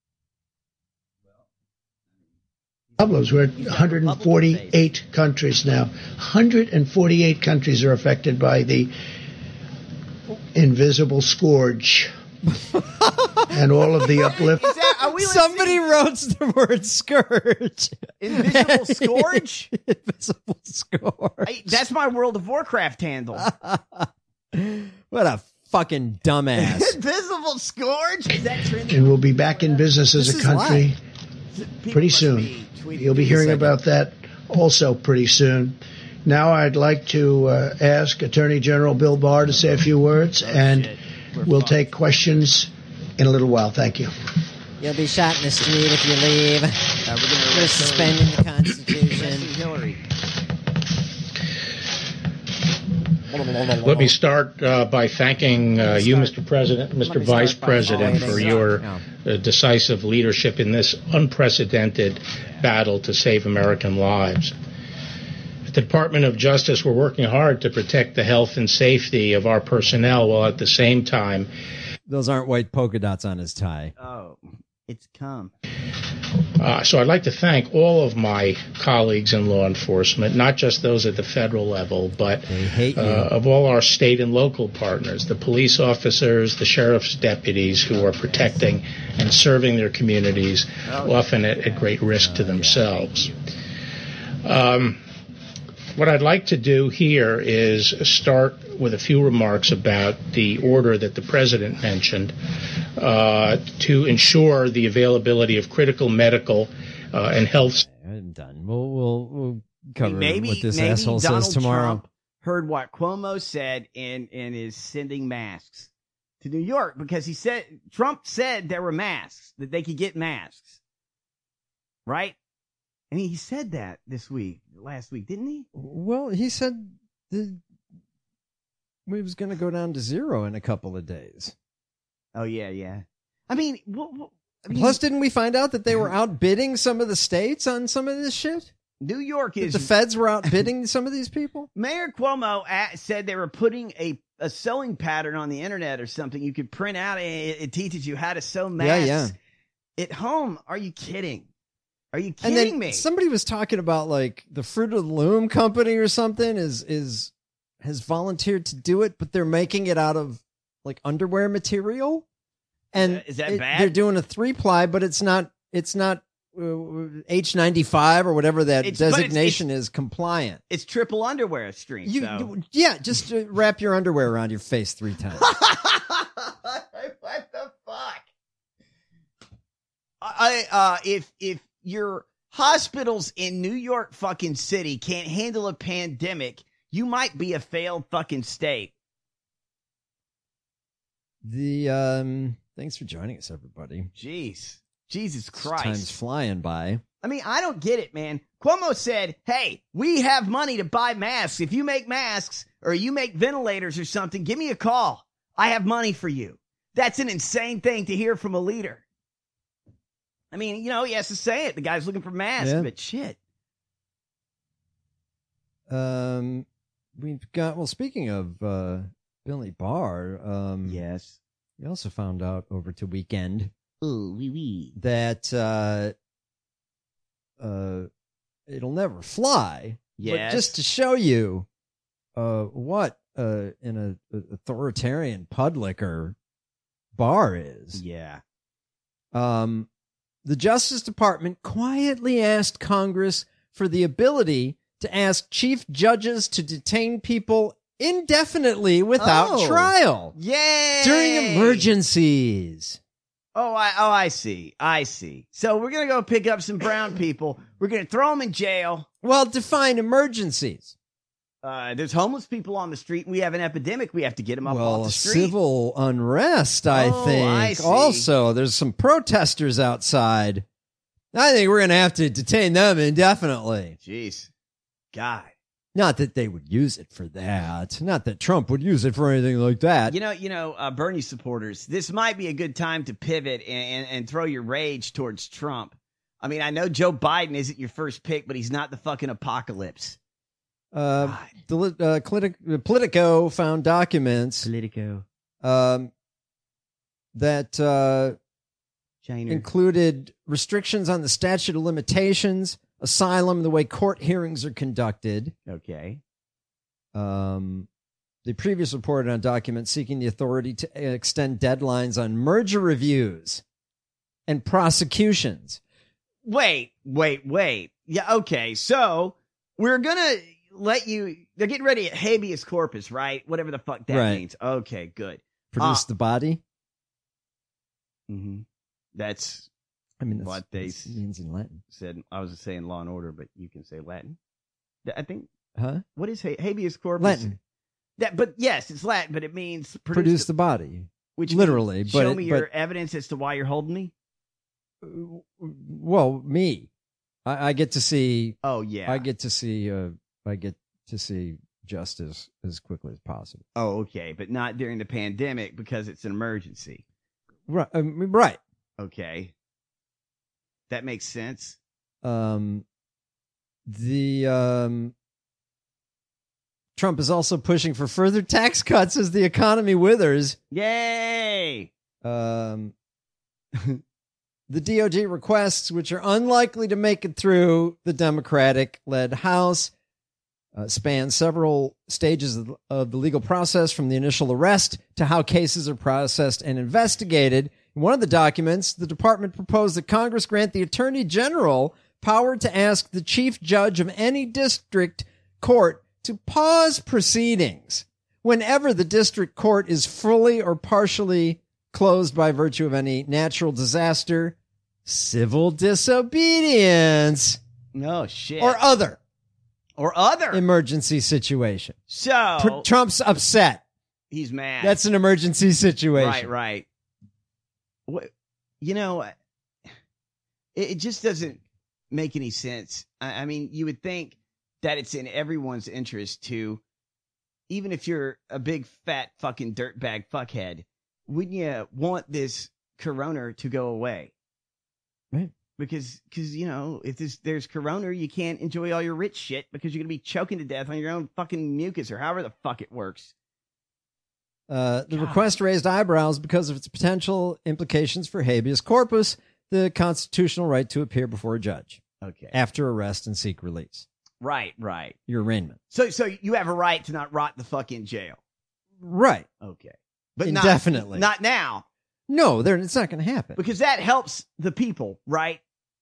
Problems. We're at one hundred forty-eight countries now. one hundred forty-eight countries are affected by the invisible scourge. And all of the uplift. Is that, are we Somebody wrote the word scourge. Invisible Scourge? Invisible Scourge. I, that's my World of Warcraft handle. What a fucking dumbass. Invisible scourge? Is that trending? And we'll be back in business as This a is country live. pretty soon. You'll be hearing about that also pretty soon. Now I'd like to uh, ask Attorney General Bill Barr to say a few words, Oh, and we'll fucked. take questions in a little while. Thank you. You'll be shot in the street if you leave. Uh, we're going to suspending the Constitution. Hillary. Let me start uh, by thanking uh, you, Mister President, Mister Vice President, for your uh, decisive leadership in this unprecedented battle to save American lives. At the Department of Justice, we're working hard to protect the health and safety of our personnel while at the same time... Those aren't white polka dots on his tie. Oh, it's come. Uh, so I'd like to thank all of my colleagues in law enforcement, not just those at the federal level, but uh, of all our state and local partners, the police officers, the sheriff's deputies who are protecting and serving their communities, often at, at great risk to themselves. Um, what I'd like to do here is start with a few remarks about the order that the president mentioned uh, to ensure the availability of critical medical uh, and health. I'm done. We'll we'll, we'll cover maybe, what this maybe asshole Donald says tomorrow. Trump heard what Cuomo said and and is sending masks to New York because he said Trump said there were masks, that they could get masks, right? I mean, he said that this week, last week, didn't he? Well, he said the we was going to go down to zero in a couple of days. Oh yeah, yeah. I mean, what, what, I mean, plus, didn't we find out that they were outbidding some of the states on some of this shit? New York is that the feds were outbidding some of these people. Mayor Cuomo at, said they were putting a a sewing pattern on the internet or something. You could print out. It, it teaches you how to sew masks yeah, yeah. at home. Are you kidding? Are you and kidding then me? Somebody was talking about like the Fruit of the Loom company or something is is has volunteered to do it, but they're making it out of like underwear material. And is that it, bad? They're doing a three ply, but it's not. It's not uh, H ninety-five or whatever that It's- designation it's- is compliant. It's triple underwear stream. You, so. you- yeah, just uh, wrap your underwear around your face three times. What the fuck? I uh, if if your hospitals in New York fucking city can't handle a pandemic, you might be a failed fucking state. The um, thanks for joining us, everybody. Jeez, Jesus Christ, Time's flying by. I mean, I don't get it, man. Cuomo said, hey, we have money to buy masks. If you make masks or you make ventilators or something, give me a call. I have money for you. That's an insane thing to hear from a leader. I mean, you know, he has to say it. The guy's looking for masks, Yeah. but shit. Um, we've got, well, speaking of uh, Billy Barr, um, yes, we also found out over to weekend Ooh, wee wee. that uh, uh, it'll never fly. Yes. But just to show you uh, what uh, an a, authoritarian pudlicker Barr is. Yeah. Um, the Justice Department quietly asked Congress for the ability to ask chief judges to detain people indefinitely without Oh. trial Yay! during emergencies. Oh, I oh I see. I see. So we're going to go pick up some brown people. We're going to throw them in jail. Well, define emergencies. Uh, there's homeless people on the street. We have an epidemic. We have to get them up Well, off the street. civil unrest, I Oh, think. I see. Also, there's some protesters outside. I think we're going to have to detain them indefinitely. Jeez. God. Not that they would use it for that. Not that Trump would use it for anything like that. You know, you know, uh, Bernie supporters, this might be a good time to pivot and, and, and throw your rage towards Trump. I mean, I know Joe Biden isn't your first pick, but he's not the fucking apocalypse. Uh, the, uh, Cliti- Politico found documents Politico. um, that uh, China. included restrictions on the statute of limitations, asylum, the way court hearings are conducted. Okay. Um, they previously reported on documents seeking the authority to extend deadlines on merger reviews and prosecutions. Wait, wait, wait. Yeah, okay. So we're going to let you, they're getting ready at habeas corpus, right? Whatever the fuck that Right. means. Okay, good. Produce Ah. the body. Mm-hmm. That's I mean, that's, what they that's means in Latin. said. I was saying Law and Order, but you can say Latin. I think. Huh? What is ha- habeas corpus? Latin. That, but yes, it's Latin, but it means produce, Produce the body. which literally, means but show it- me but- your evidence as to why you're holding me. Well, me, I, I get to see. Oh yeah, I get to see. Uh, I get to see justice as quickly as possible. Oh, okay, but not during the pandemic because it's an emergency. Right. I mean, right. Okay, that makes sense. Um, the um, Trump is also pushing for further tax cuts as the economy withers. Yay! Um, the D O J requests, which are unlikely to make it through the Democratic-led House, uh, span several stages of, of the legal process, from the initial arrest to how cases are processed and investigated. In one of the documents, the department proposed that Congress grant the Attorney General power to ask the chief judge of any district court to pause proceedings whenever the district court is fully or partially closed by virtue of any natural disaster, civil disobedience, No shit. or other or other emergency situation. So Tr- Trump's upset. he's mad. That's an emergency situation. Right, right. What, you know, it, it just doesn't make any sense. I, I mean, you would think that it's in everyone's interest to, even if you're a big fat fucking dirtbag fuckhead, wouldn't you want this corona to go away? Right. Because, because you know, if this, there's corona, you can't enjoy all your rich shit because you're going to be choking to death on your own fucking mucus or however the fuck it works. Uh, the request raised eyebrows because of its potential implications for habeas corpus, the constitutional right to appear before a judge. Okay. After arrest and seek release. Right, right. Your arraignment. So, so you have a right to not rot the fuck in jail. Right. Okay. But Indefinitely. Not, not now. No, there, it's not going to happen. Because that helps the people, right?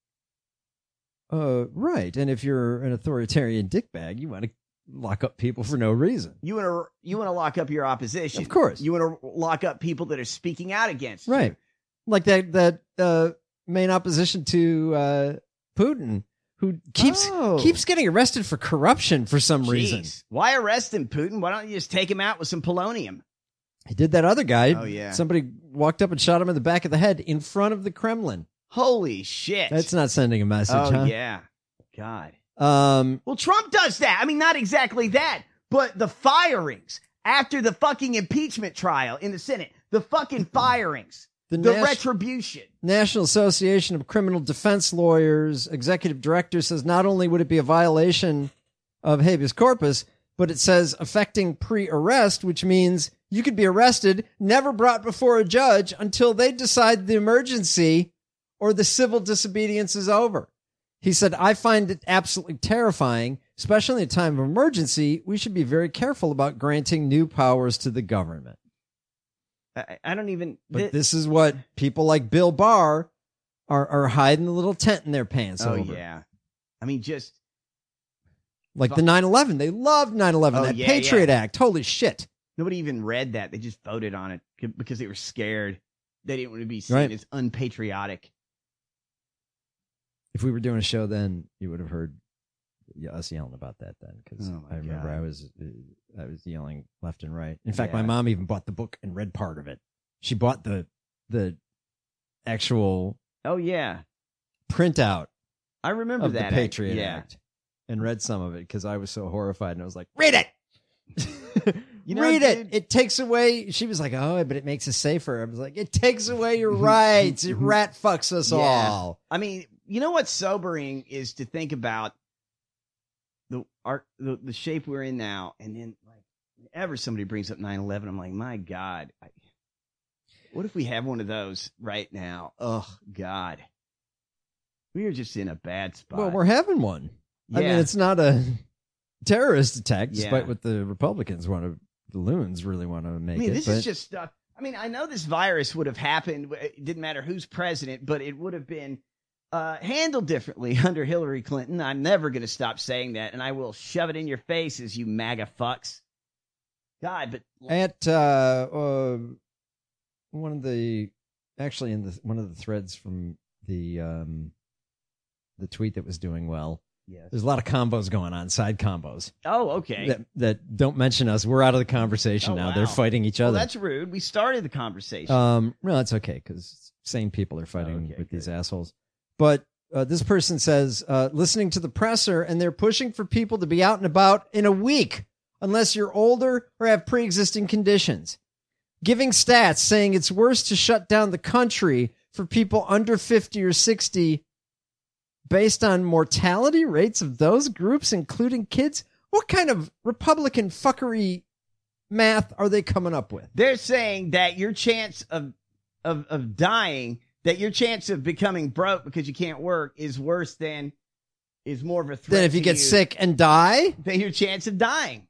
Uh, right. And if you're an authoritarian dickbag, you want to lock up people for no reason. You want to you want to lock up your opposition. Of course. You want to lock up people that are speaking out against you. Right. Like that that uh, main opposition to uh, Putin, who keeps Oh. keeps getting arrested for corruption for some reason. Jeez. Why arrest him, Putin? Why don't you just take him out with some polonium? He did that other guy. Oh, yeah. Somebody walked up and shot him in the back of the head in front of the Kremlin. Holy shit. That's not sending a message, oh, huh? yeah. God. Um, Well, Trump does that. I mean, not exactly that, but the firings after the fucking impeachment trial in the Senate, the fucking firings, The the, nas- retribution. National Association of Criminal Defense Lawyers executive director says not only would it be a violation of habeas corpus, but it says affecting pre-arrest, which means you could be arrested, never brought before a judge until they decide the emergency or the civil disobedience is over. He said, I find it absolutely terrifying, especially in a time of emergency. We should be very careful about granting new powers to the government. I, I don't even. But thi- this is what people like Bill Barr are, are hiding a little tent in their pants oh, over. yeah. I mean, just. Like the nine eleven. They loved nine eleven, Oh, that yeah, Patriot yeah. Act. Holy shit. Nobody even read that. They just voted on it c- because they were scared. They didn't want to be seen Right. as unpatriotic. If we were doing a show then, you would have heard yeah, us yelling about that then. Because Oh, my I remember God. I was uh, I was yelling left and right. In fact, my Yeah. mom even bought the book and read part of it. She bought the the actual Oh, yeah. printout I remember of that. the Patriot yeah. Act and read some of it because I was so horrified. And I was like, read it! You know, read it. dude- It takes away. She was like, oh, but it makes us safer. I was like, it takes away your rights. It rat fucks us Yeah. all. I mean, you know what's sobering is to think about the art, the, the shape we're in now, and then like whenever somebody brings up nine eleven, I'm like, my God, I, what if we have one of those right now? Oh God, we are just in a bad spot. Well, we're having one. I mean, Yeah. it's not a terrorist attack, despite Yeah. what the Republicans want to, the loons really want to make I mean, it. this but is just stuff. I mean, I know this virus would have happened. It didn't matter who's president, but it would have been uh, handled differently under Hillary Clinton. I'm never going to stop saying that, and I will shove it in your faces, you MAGA fucks. God, but at uh, uh, one of the actually in the one of the threads from the um, the tweet that was doing well. Yes. There's a lot of combos going on, side combos. Oh, okay. That that don't mention us. We're out of the conversation Oh, now. wow. They're fighting each Well, other. that's rude. We started the conversation. Um, no, it's okay because sane people are fighting Okay, with these assholes. But uh, this person says, uh, listening to the presser, and they're pushing for people to be out and about in a week, unless you're older or have pre-existing conditions. Giving stats saying it's worse to shut down the country for people under fifty or sixty based on mortality rates of those groups, including kids. What kind of Republican fuckery math are they coming up with? They're saying that your chance of of of dying, that your chance of becoming broke because you can't work is worse than is more of a threat. Then if you to get sick and die, then your chance of dying.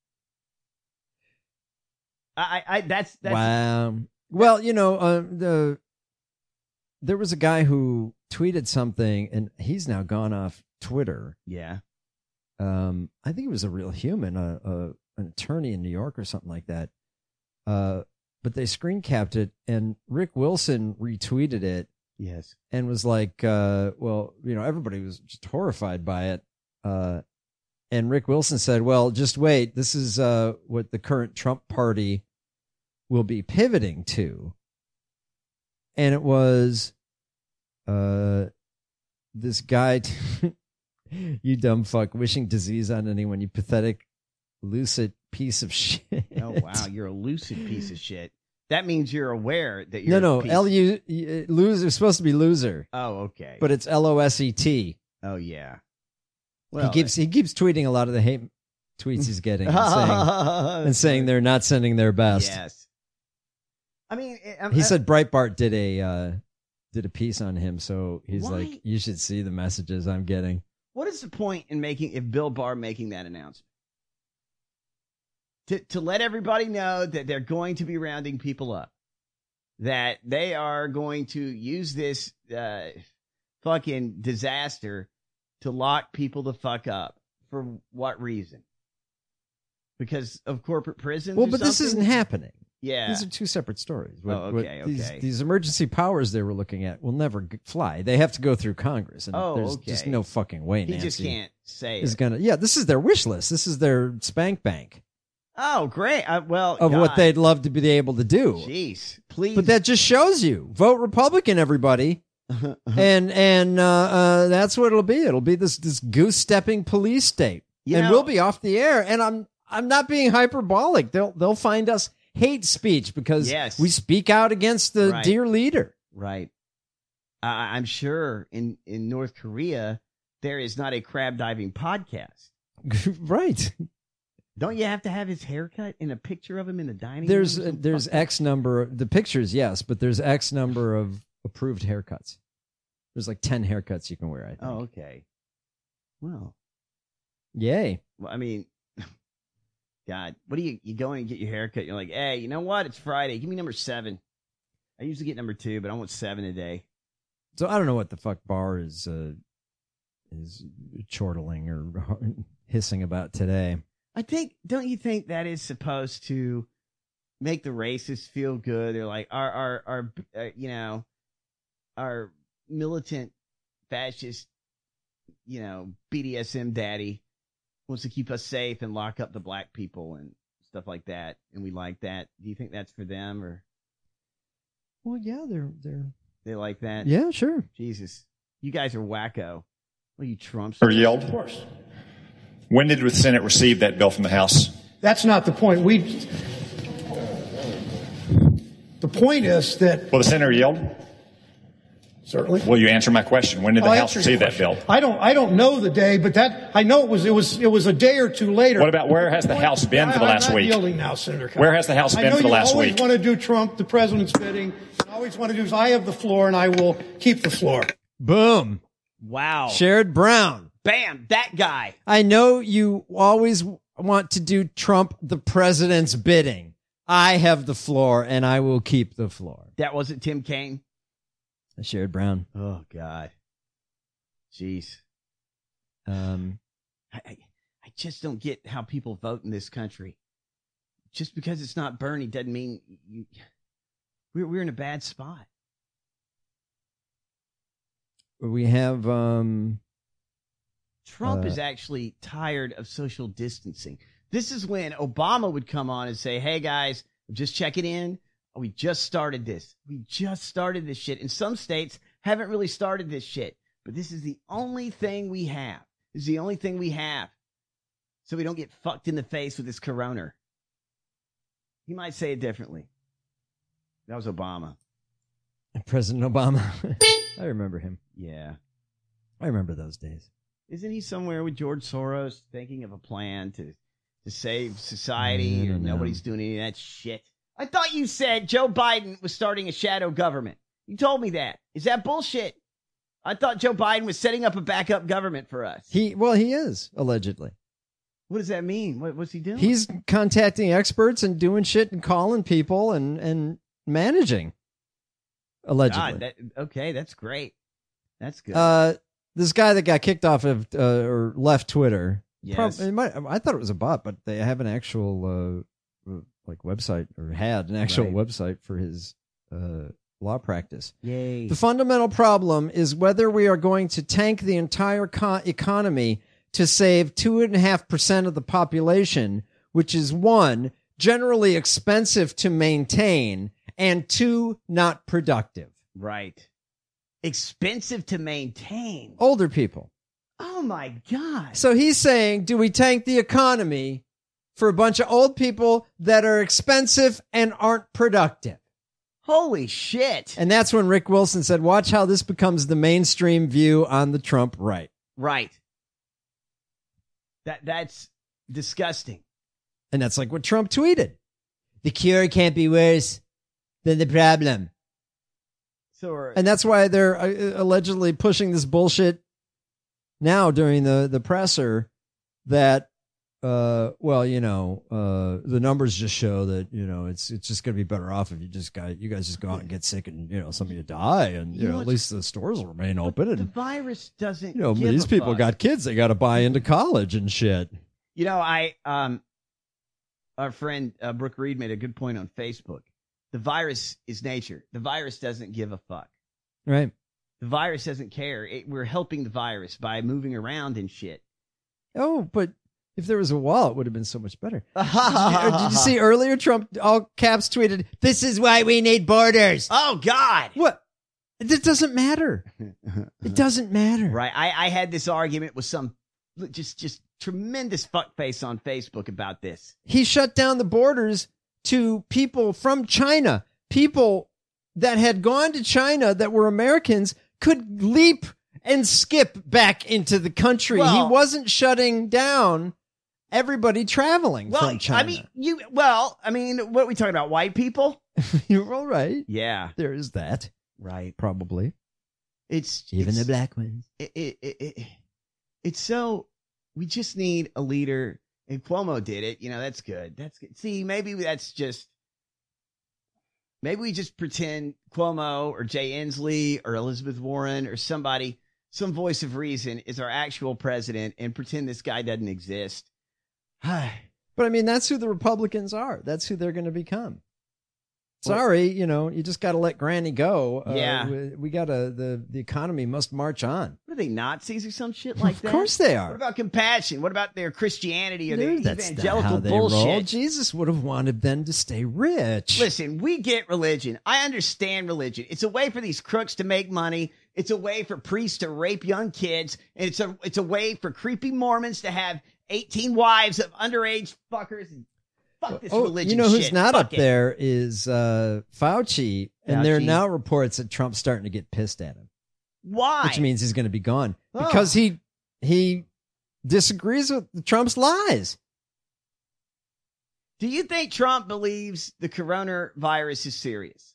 I, I, that's that's wow. Well, you know, uh, the there was a guy who tweeted something, and he's now gone off Twitter. Yeah. Um, I think it was a real human, a, a an attorney in New York or something like that. Uh, but they screen capped it, and Rick Wilson retweeted it. Yes. And was like, uh, well, you know, everybody was just horrified by it. Uh, and Rick Wilson said, well, just wait. This is uh, what the current Trump party will be pivoting to. And it was uh, this guy, you dumb fuck, wishing disease on anyone, you pathetic, lucid piece of shit. Oh, wow. You're a lucid piece of shit. That means you're aware that No, you're no, a piece- L U, loser, it's supposed to be loser. Oh, okay. But it's L O S E T. Oh, yeah. he keeps he keeps tweeting a lot of the hate tweets he's getting and saying, and saying they're not sending their best. Yes. I mean, I'm, He I- said Breitbart did a uh, did a piece on him, so he's Why? like, you should see the messages I'm getting. What is the point in making, if Bill Barr making that announcement? To, to let everybody know that they're going to be rounding people up, that they are going to use this uh, fucking disaster to lock people the fuck up. For what reason? Because of corporate prisons? Well, or but this something? isn't happening. Yeah. These are two separate stories. What- Oh, what okay, these, okay. These emergency powers they were looking at will never g- fly. They have to go through Congress, and Oh, there's okay. just no fucking way. He Nancy just can't say is it. gonna. Yeah, this is their wish list. This is their spank bank Oh, great. I, well, of what God. they'd love to be able to do. Jeez, please. But that just shows you vote Republican, everybody, and and uh, uh, that's what it'll be. It'll be this this goose stepping police state, You and know- we'll be off the air. And I'm I'm not being hyperbolic. They'll they'll find us hate speech because Yes. we speak out against the Right. dear leader. Right. Uh, I'm sure in, in North Korea, there is not a crab diving podcast. Right. Don't you have to have his haircut in a picture of him in the dining There's room? or uh, something? there's X number the pictures, yes, but there's X number of approved haircuts. There's like ten haircuts you can wear. I think. Oh, okay. Well, Yay. well, I mean, God, what do you, you go in and get your haircut? You're like, hey, you know what? It's Friday. Give me number seven. I usually get number two, but I want seven a day. So I don't know what the fuck Barr is uh, is chortling or hissing about today. I think, don't you think that is supposed to make the racists feel good? They're like, our, our, our, uh, you know, our militant fascist, you know, B D S M daddy wants to keep us safe and lock up the black people and stuff like that. And we like that. Do you think that's for them or? Well, yeah, they're they're They like that? yeah, sure. Jesus. You guys are wacko. Well, you Trumps. Or yelled? Of course. When did the Senate receive that bill from the House? That's not the point. We. The point is that Well, the Senator yelled. certainly. Will you answer my question? When did the I'll House answer your receive that bill? I don't. I don't know the day, but that I know it was. It was. It was a day or two later. What about where has the House been for the I- last I'm not week? yielding now, Senator. Kyle. Where has the House I been know for the you last always week? want to do Trump, the president's bidding. You always want to do is I have the floor and I will keep the floor. Boom. Wow. Sherrod Brown. Bam. That guy. I know you always want to do Trump, the president's bidding. I have the floor, and I will keep the floor. That wasn't Tim Kaine. Sherrod Brown. Oh, God. Jeez. Um, I, I, I just don't get how people vote in this country. Just because it's not Bernie doesn't mean you. We're we're in a bad spot. We have um, Trump uh, is actually tired of social distancing. This is when Obama would come on and say, hey, guys, just checking in. We just started this. We just started this shit. And some states haven't really started this shit. But this is the only thing we have. This is the only thing we have. So we don't get fucked in the face with this corona. He might say it differently. That was Obama. President Obama. I remember him. Yeah. I remember those days. Isn't he somewhere with George Soros thinking of a plan to, to save society? Or nobody's doing any of that shit. I thought you said Joe Biden was starting a shadow government. You told me that. Is that bullshit? I thought Joe Biden was setting up a backup government for us. He well, he is, allegedly. What does that mean? What, what's he doing? He's contacting experts and doing shit and calling people and, and managing. Allegedly. God, that, okay, that's great. That's good. Uh, this guy that got kicked off of uh, or left Twitter. Yes. Prob- it might, I thought it was a bot, but they have an actual uh, like website or had an actual Right. website for his uh, law practice. Yay. The fundamental problem is whether we are going to tank the entire co- economy to save two and a half percent of the population, which is one, generally expensive to maintain, and two, not productive. Right. Expensive to maintain. Older people. Oh my God. So he's saying, do we tank the economy for a bunch of old people that are expensive and aren't productive? Holy shit. And that's when Rick Wilson said, watch how this becomes the mainstream view on the Trump right. Right. That That's disgusting. And that's like what Trump tweeted. The cure can't be worse than the problem. So are, And that's why they're uh, allegedly pushing this bullshit now during the, the presser that, uh, well, you know, uh, the numbers just show that, you know, it's it's just going to be better off if you just got, you guys just go out and get sick and, you know, some of you die and, you, You know, know at least the stores will remain open. the And, virus doesn't you know, give these a people fuck. got kids. They got to buy into college and shit. You know, I, um, our friend uh, Brooke Reed made a good point on Facebook. The virus is nature. The virus doesn't give a fuck. Right. The virus doesn't care. It, we're helping the virus by moving around and shit. Oh, but if there was a wall, it would have been so much better. Did you, did you see earlier Trump, all caps, tweeted, this is why we need borders. Oh, God. What? It doesn't matter. It doesn't matter. Right. I, I had this argument with some just just tremendous fuckface on Facebook about this. He shut down the borders to people from China. People that had gone to China that were Americans could leap and skip back into the country. Well, he wasn't shutting down everybody traveling well, from China. I mean, you. Well, I mean, what are we talking about? White people? You're all right. Yeah, there is that. Right. Probably. It's even it's, the black ones. It, it, it, it, it's so we just need a leader, and Cuomo did it. You know, that's good. That's good. See, maybe that's just. Maybe we just pretend Cuomo or Jay Inslee or Elizabeth Warren or somebody, some voice of reason is our actual president and pretend this guy doesn't exist. But I mean, that's who the Republicans are. That's who they're going to become. Sorry, you know, you just got to let Granny go. Uh, Yeah. we, we got to, the, the economy must march on. What are they, Nazis or some shit like that? Of course they are. What about compassion? What about their Christianity or their That's not evangelical how they bullshit? roll. Jesus would have wanted them to stay rich. Listen, we get religion. I understand religion. It's a way for these crooks to make money. It's a way for priests to rape young kids. And it's a it's a way for creepy Mormons to have eighteen wives of underage fuckers. And fuck this Oh, religion you know who's shit. not Fuck up it. there is uh, Fauci, and there are Fauci. now reports that Trump's starting to get pissed at him, Why? which means he's going to be gone Oh. because he he disagrees with Trump's lies. Do you think Trump believes the coronavirus is serious?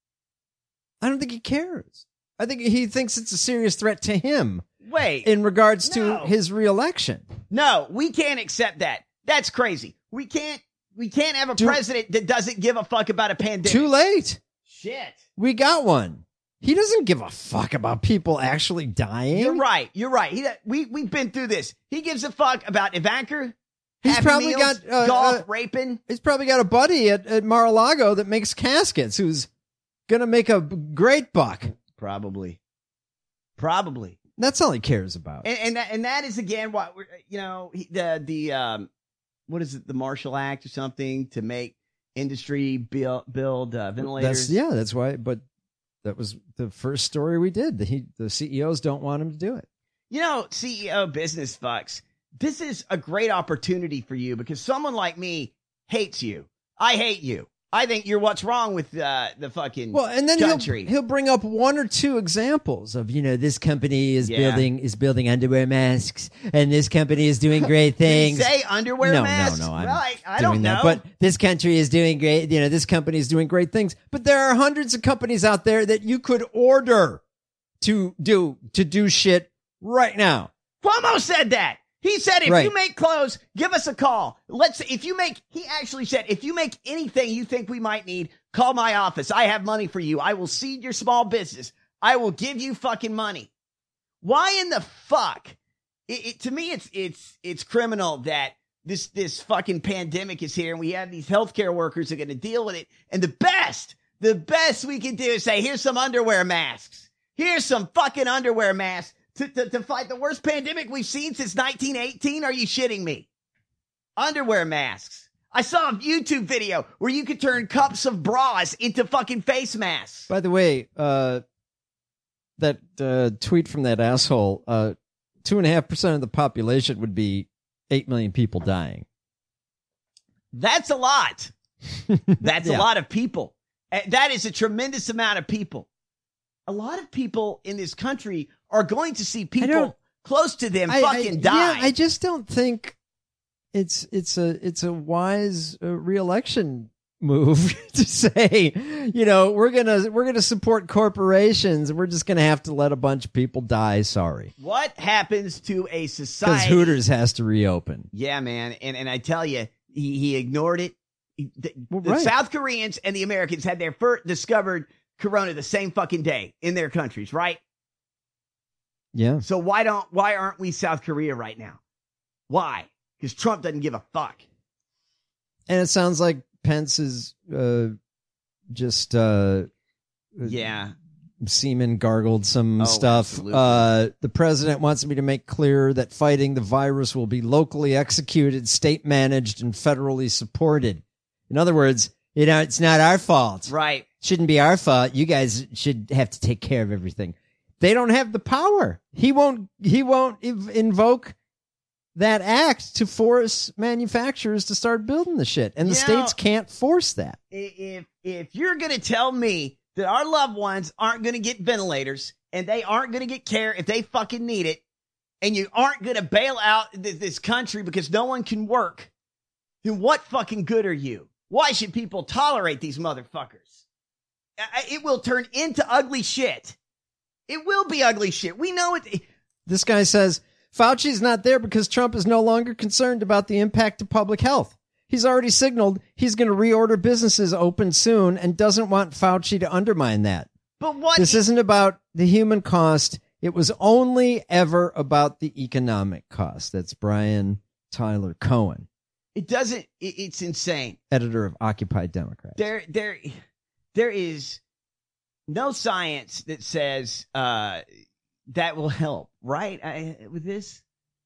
I don't think he cares. I think he thinks it's a serious threat to him. Wait. In regards No. to his reelection. No, we can't accept that. That's crazy. We can't we can't have a Do- president that doesn't give a fuck about a pandemic. Too late. Shit. We got one. He doesn't give a fuck about people actually dying. You're right. You're right. He, we, we've been through this. He gives a fuck about Ivanka. He's Happy probably Meals, got uh, golf, uh, raping. He's probably got a buddy at, at Mar-a-Lago that makes caskets who's gonna make a great buck. Probably. Probably. That's all he cares about. And and that, and that is again what we're, you know, he- the the um what is it, the Marshall Act or something to make industry build build uh, ventilators. That's yeah, that's why. But that was the first story we did. The he, the C E Os don't want him to do it. You know, C E O business fucks. This is a great opportunity for you because someone like me hates you. I hate you. I think you're what's wrong with uh, the fucking Well, and then country. he'll he'll bring up one or two examples of, you know, this company is Yeah. building is building underwear masks, and this company is doing great things. Did he say underwear no, masks? No, no, I'm Well, I, I doing don't know. that. But this country is doing great. You know, this company is doing great things. But there are hundreds of companies out there that you could order to do to do shit right now. Cuomo said that. He said, if Right. you make clothes, give us a call. Let's, if you make, he actually said, if you make anything you think we might need, call my office. I have money for you. I will seed your small business. I will give you fucking money. Why in the fuck? It, it, to me, it's, it's, it's criminal that this, this fucking pandemic is here and we have these healthcare workers who are going to deal with it. And the best, the best we can do is say, here's some underwear masks. Here's some fucking underwear masks. To, to, to fight the worst pandemic we've seen since nineteen eighteen? Are you shitting me? Underwear masks. I saw a YouTube video where you could turn cups of bras into fucking face masks. By the way, uh, that uh, tweet from that asshole, uh, two and a half percent of the population would be eight million people dying. That's a lot. That's Yeah. a lot of people. Uh, That is a tremendous amount of people. A lot of people in this country are going to see people don't- close to them I- fucking I, die. Yeah, I just don't think it's it's a it's a wise uh, reelection move to say, you know, we're gonna we're gonna support corporations and we're just gonna have to let a bunch of people die. Sorry, What happens to a because society? Hooters has to reopen. Yeah, man. And and I tell you, he, he ignored it. He- the the right. South Koreans and the Americans had their first discovered corona the same fucking day in their countries, right? Yeah, So why don't why aren't we South Korea right now? Why? Because Trump doesn't give a fuck. and it sounds like Pence is uh, just uh, Yeah. semen gargled some Oh, stuff. absolutely. Uh, the president wants me to make clear that fighting the virus will be locally executed, state managed, and federally supported. In other words, you know, it's not our fault. Right. Shouldn't be our fault. You guys should have to take care of everything. They don't have the power. He won't. He won't inv- invoke that act to force manufacturers to start building the shit, and the You know- states can't force that. I- If if you're gonna tell me that our loved ones aren't gonna get ventilators and they aren't gonna get care if they fucking need it, and you aren't gonna bail out th- this country because no one can work, then what fucking good are you? Why should people tolerate these motherfuckers? I- I- It will turn into ugly shit. It will be ugly shit. We know it. This guy says Fauci's not there because Trump is no longer concerned about the impact to public health. He's already signaled he's going to reorder businesses open soon and doesn't want Fauci to undermine that. But what? This isn't about the human cost. It was only ever about the economic cost. That's Brian Tyler Cohen, It doesn't. It, it's insane. editor of Occupy Democrat. There, there, there is no science that says uh, that will help, right? I, with this,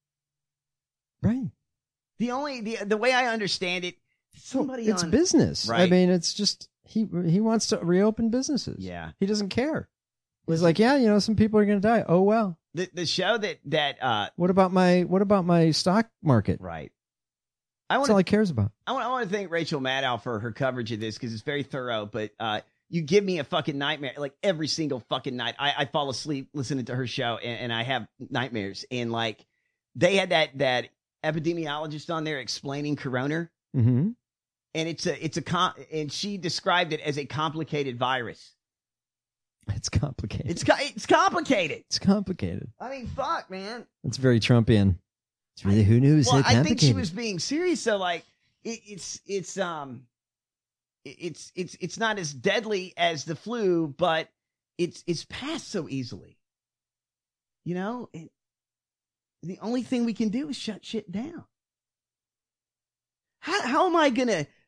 Right. the only the the way I understand it, somebody It's on business. right? I mean, it's just he he wants to reopen businesses. Yeah. He doesn't care. He's like, yeah, you know, some people are going to die. Oh well. the the show that that uh, What about my what about my stock market? right. I That's want all to he cares about. I want I want to thank Rachel Maddow for her coverage of this because it's very thorough. But uh, you give me a fucking nightmare like every single fucking night. I, I fall asleep listening to her show and, and I have nightmares. And like they had that that epidemiologist on there explaining corona, Mm-hmm. and it's a it's a com- and she described it as a complicated virus. It's complicated. It's co- it's complicated. It's complicated. I mean, fuck, man. It's very Trumpian. It's really who knew it was Well, so I think she complicated. was being serious. So like, it, it's it's um, it- it's it's it's not as deadly as the flu, but it's it's passed so easily. You know, it, the only thing we can do is shut shit down. How how am I gonna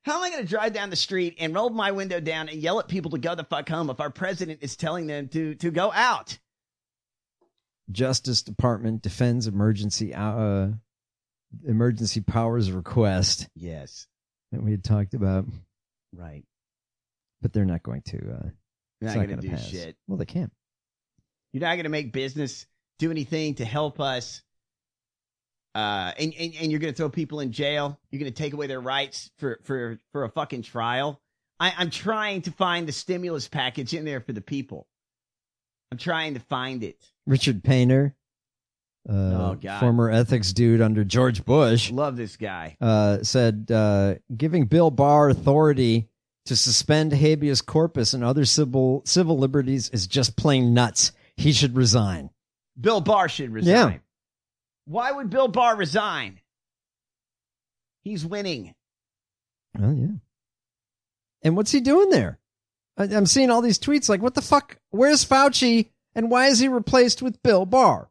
How am I going to drive down the street and roll my window down and yell at people to go the fuck home if our president is telling them to, to go out? Justice Department defends emergency uh, emergency powers request. Yes. That we had talked about. Right. But they're not going to. Uh, You're it's not not going to do pass. shit. Well, they can't. You're not going to make business do anything to help us. Uh, and, and, and you're going to throw people in jail. You're going to take away their rights for, for, for a fucking trial. I, I'm trying to find the stimulus package in there for the people. I'm trying to find it. Richard Painter, uh, Oh, God. former ethics dude under George Bush, Love this guy. uh, said uh, giving Bill Barr authority to suspend habeas corpus and other civil civil liberties is just plain nuts. He should resign. Bill Barr should resign. Yeah. Why would Bill Barr resign? He's winning. Oh, yeah. And what's he doing there? I, I'm seeing all these tweets like, what the fuck? Where's Fauci? And why is he replaced with Bill Barr?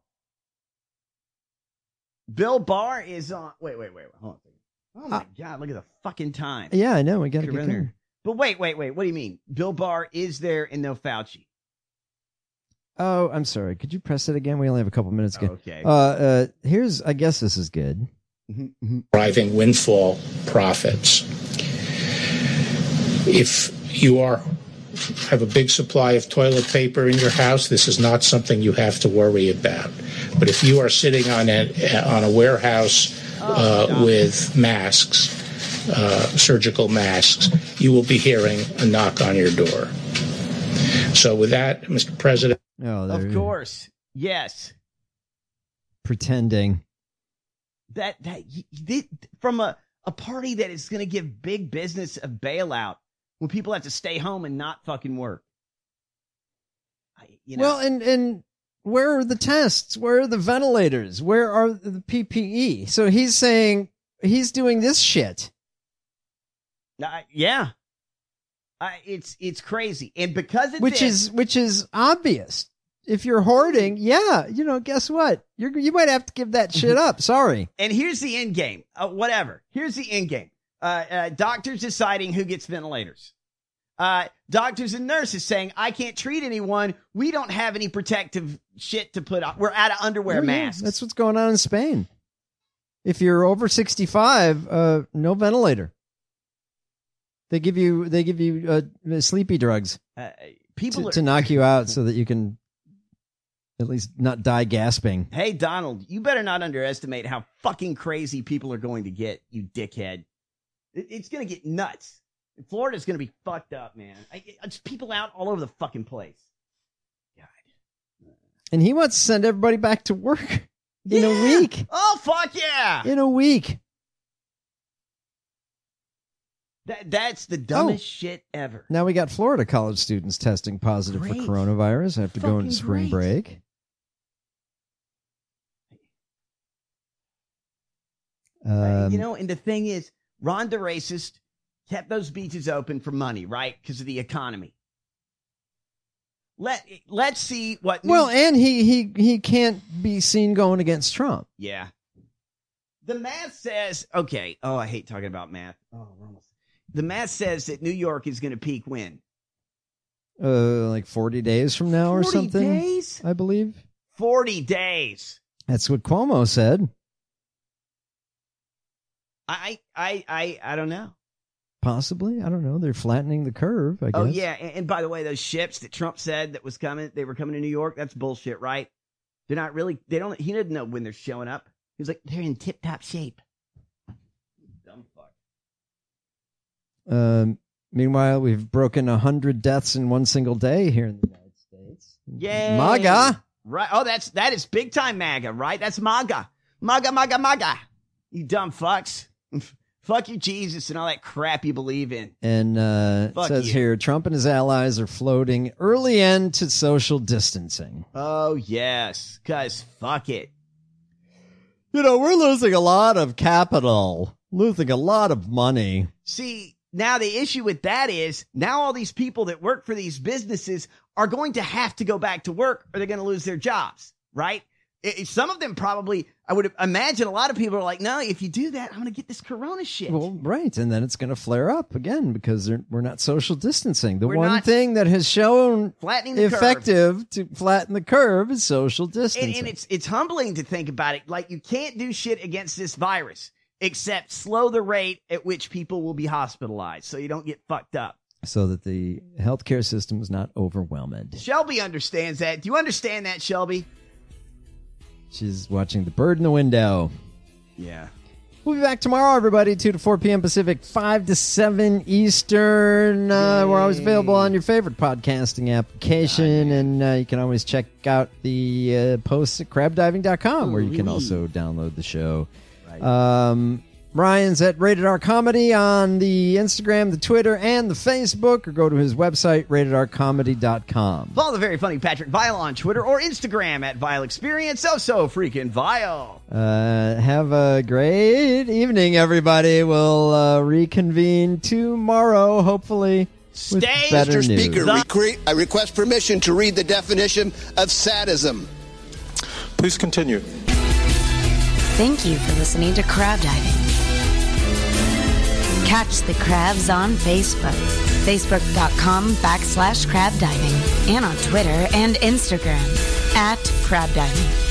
Bill Barr is on. Wait, wait, wait. wait. Hold on a second. Oh, my Uh, God. Look at the fucking time. Yeah, I know. We got to Could get run there. there. But wait, wait, wait. What do you mean? Bill Barr is there and no Fauci. Oh, I'm sorry. Could you press it again? We only have a couple minutes. Again. Okay. Uh, uh, here's, I guess this is good. Driving windfall profits. If you are have a big supply of toilet paper in your house, this is not something you have to worry about. But if you are sitting on a on a warehouse uh, with masks, uh, surgical masks, you will be hearing a knock on your door. So with that, Mister President. Oh, Of course. Yes. Pretending. That that y- from a, a party that is going to give big business a bailout when people have to stay home and not fucking work. I, you know, Well, and, and where are the tests? Where are the ventilators? Where are the P P E? So he's saying he's doing this shit. I- yeah. I, it's it's crazy, and because of Which this, is which is obvious. If you're hoarding, yeah, you know, guess what? You're you might have to give that shit up. Sorry. and here's the end game. Uh, whatever. Here's the end game. Uh, uh, doctors deciding who gets ventilators. Uh, doctors and nurses saying, I can't treat anyone. We don't have any protective shit to put on. We're out of underwear Oh, yeah, masks. that's what's going on in Spain. If you're over sixty-five, uh, no ventilator. They give you they give you uh, sleepy drugs Uh, people to, are, to knock you out so that you can at least not die gasping. Hey, Donald, you better not underestimate how fucking crazy people are going to get, you dickhead. It, it's going to get nuts. Florida's going to be fucked up, man. I, it's people out all over the fucking place. And he wants to send everybody back to work in a week. Oh, fuck yeah. In a week. That That's the dumbest shit ever. Now we got Florida college students testing positive Great. for coronavirus after going Fucking to spring great. break. Um, you know, and the thing is, Ron DeRacist kept those beaches open for money, right? Because of the economy. Let, let's see what... New- well, and he, he, he can't be seen going against Trump. Yeah. The math says, okay. Oh, I hate talking about math. Oh, we're almost. The math says that New York is going to peak when? Uh, like forty days from now or forty something. days? I believe. forty days. That's what Cuomo said. I, I, I, I don't know. Possibly. I don't know. They're flattening the curve, I guess. Oh, yeah. And, and by the way, those ships that Trump said that was coming, they were coming to New York. That's bullshit, right? They're not really, they don't, he didn't know when they're showing up. He was like, they're in tip top shape. Dumb fuck. Um, meanwhile, we've broken one hundred deaths in one single day here in the United States. Yay. MAGA. Right. Oh, that's, that is big time MAGA, right? That's MAGA. MAGA, MAGA, MAGA. You dumb fucks. Fuck you, Jesus, and all that crap you believe in. And uh, it Fuck says you. here, Trump and his allies are floating early end to social distancing. Oh, yes. Because fuck it. You know, we're losing a lot of capital, losing a lot of money. See, now the issue with that is now all these people that work for these businesses are going to have to go back to work or they're going to lose their jobs, right? It, some of them probably, I would imagine a lot of people are like, no, if you do that, I'm going to get this corona shit. Well, right. And then it's going to flare up again because we're not social distancing. The We're one not thing that has shown flattening the effective curve. to flatten the curve is social distancing. And, and it's it's humbling to think about it. Like, you can't do shit against this virus except slow the rate at which people will be hospitalized so you don't get fucked up. So that the healthcare system is not overwhelmed. Shelby understands that. Do you understand that, Shelby? She's watching The Bird in the Window. Yeah. We'll be back tomorrow, everybody, two to four p.m. Pacific, five to seven Eastern. Uh, we're always available on your favorite podcasting application, and uh, you can always check out the uh, posts at crab diving dot com, where you can also download the show. Right. Um, Ryan's at Rated R Comedy on the Instagram, the Twitter, and the Facebook, or go to his website, rated r comedy dot com. Follow the very funny Patrick Vile on Twitter or Instagram at Vile Experience. So, so freaking Vile. Uh, have a great evening, everybody. We'll uh, reconvene tomorrow, hopefully. Stay, Mister Speaker, recre- I request permission to read the definition of sadism. Please continue. Thank you for listening to Crab Diving. Catch the crabs on Facebook, facebook.com backslash crab diving, and on Twitter and Instagram at crab diving.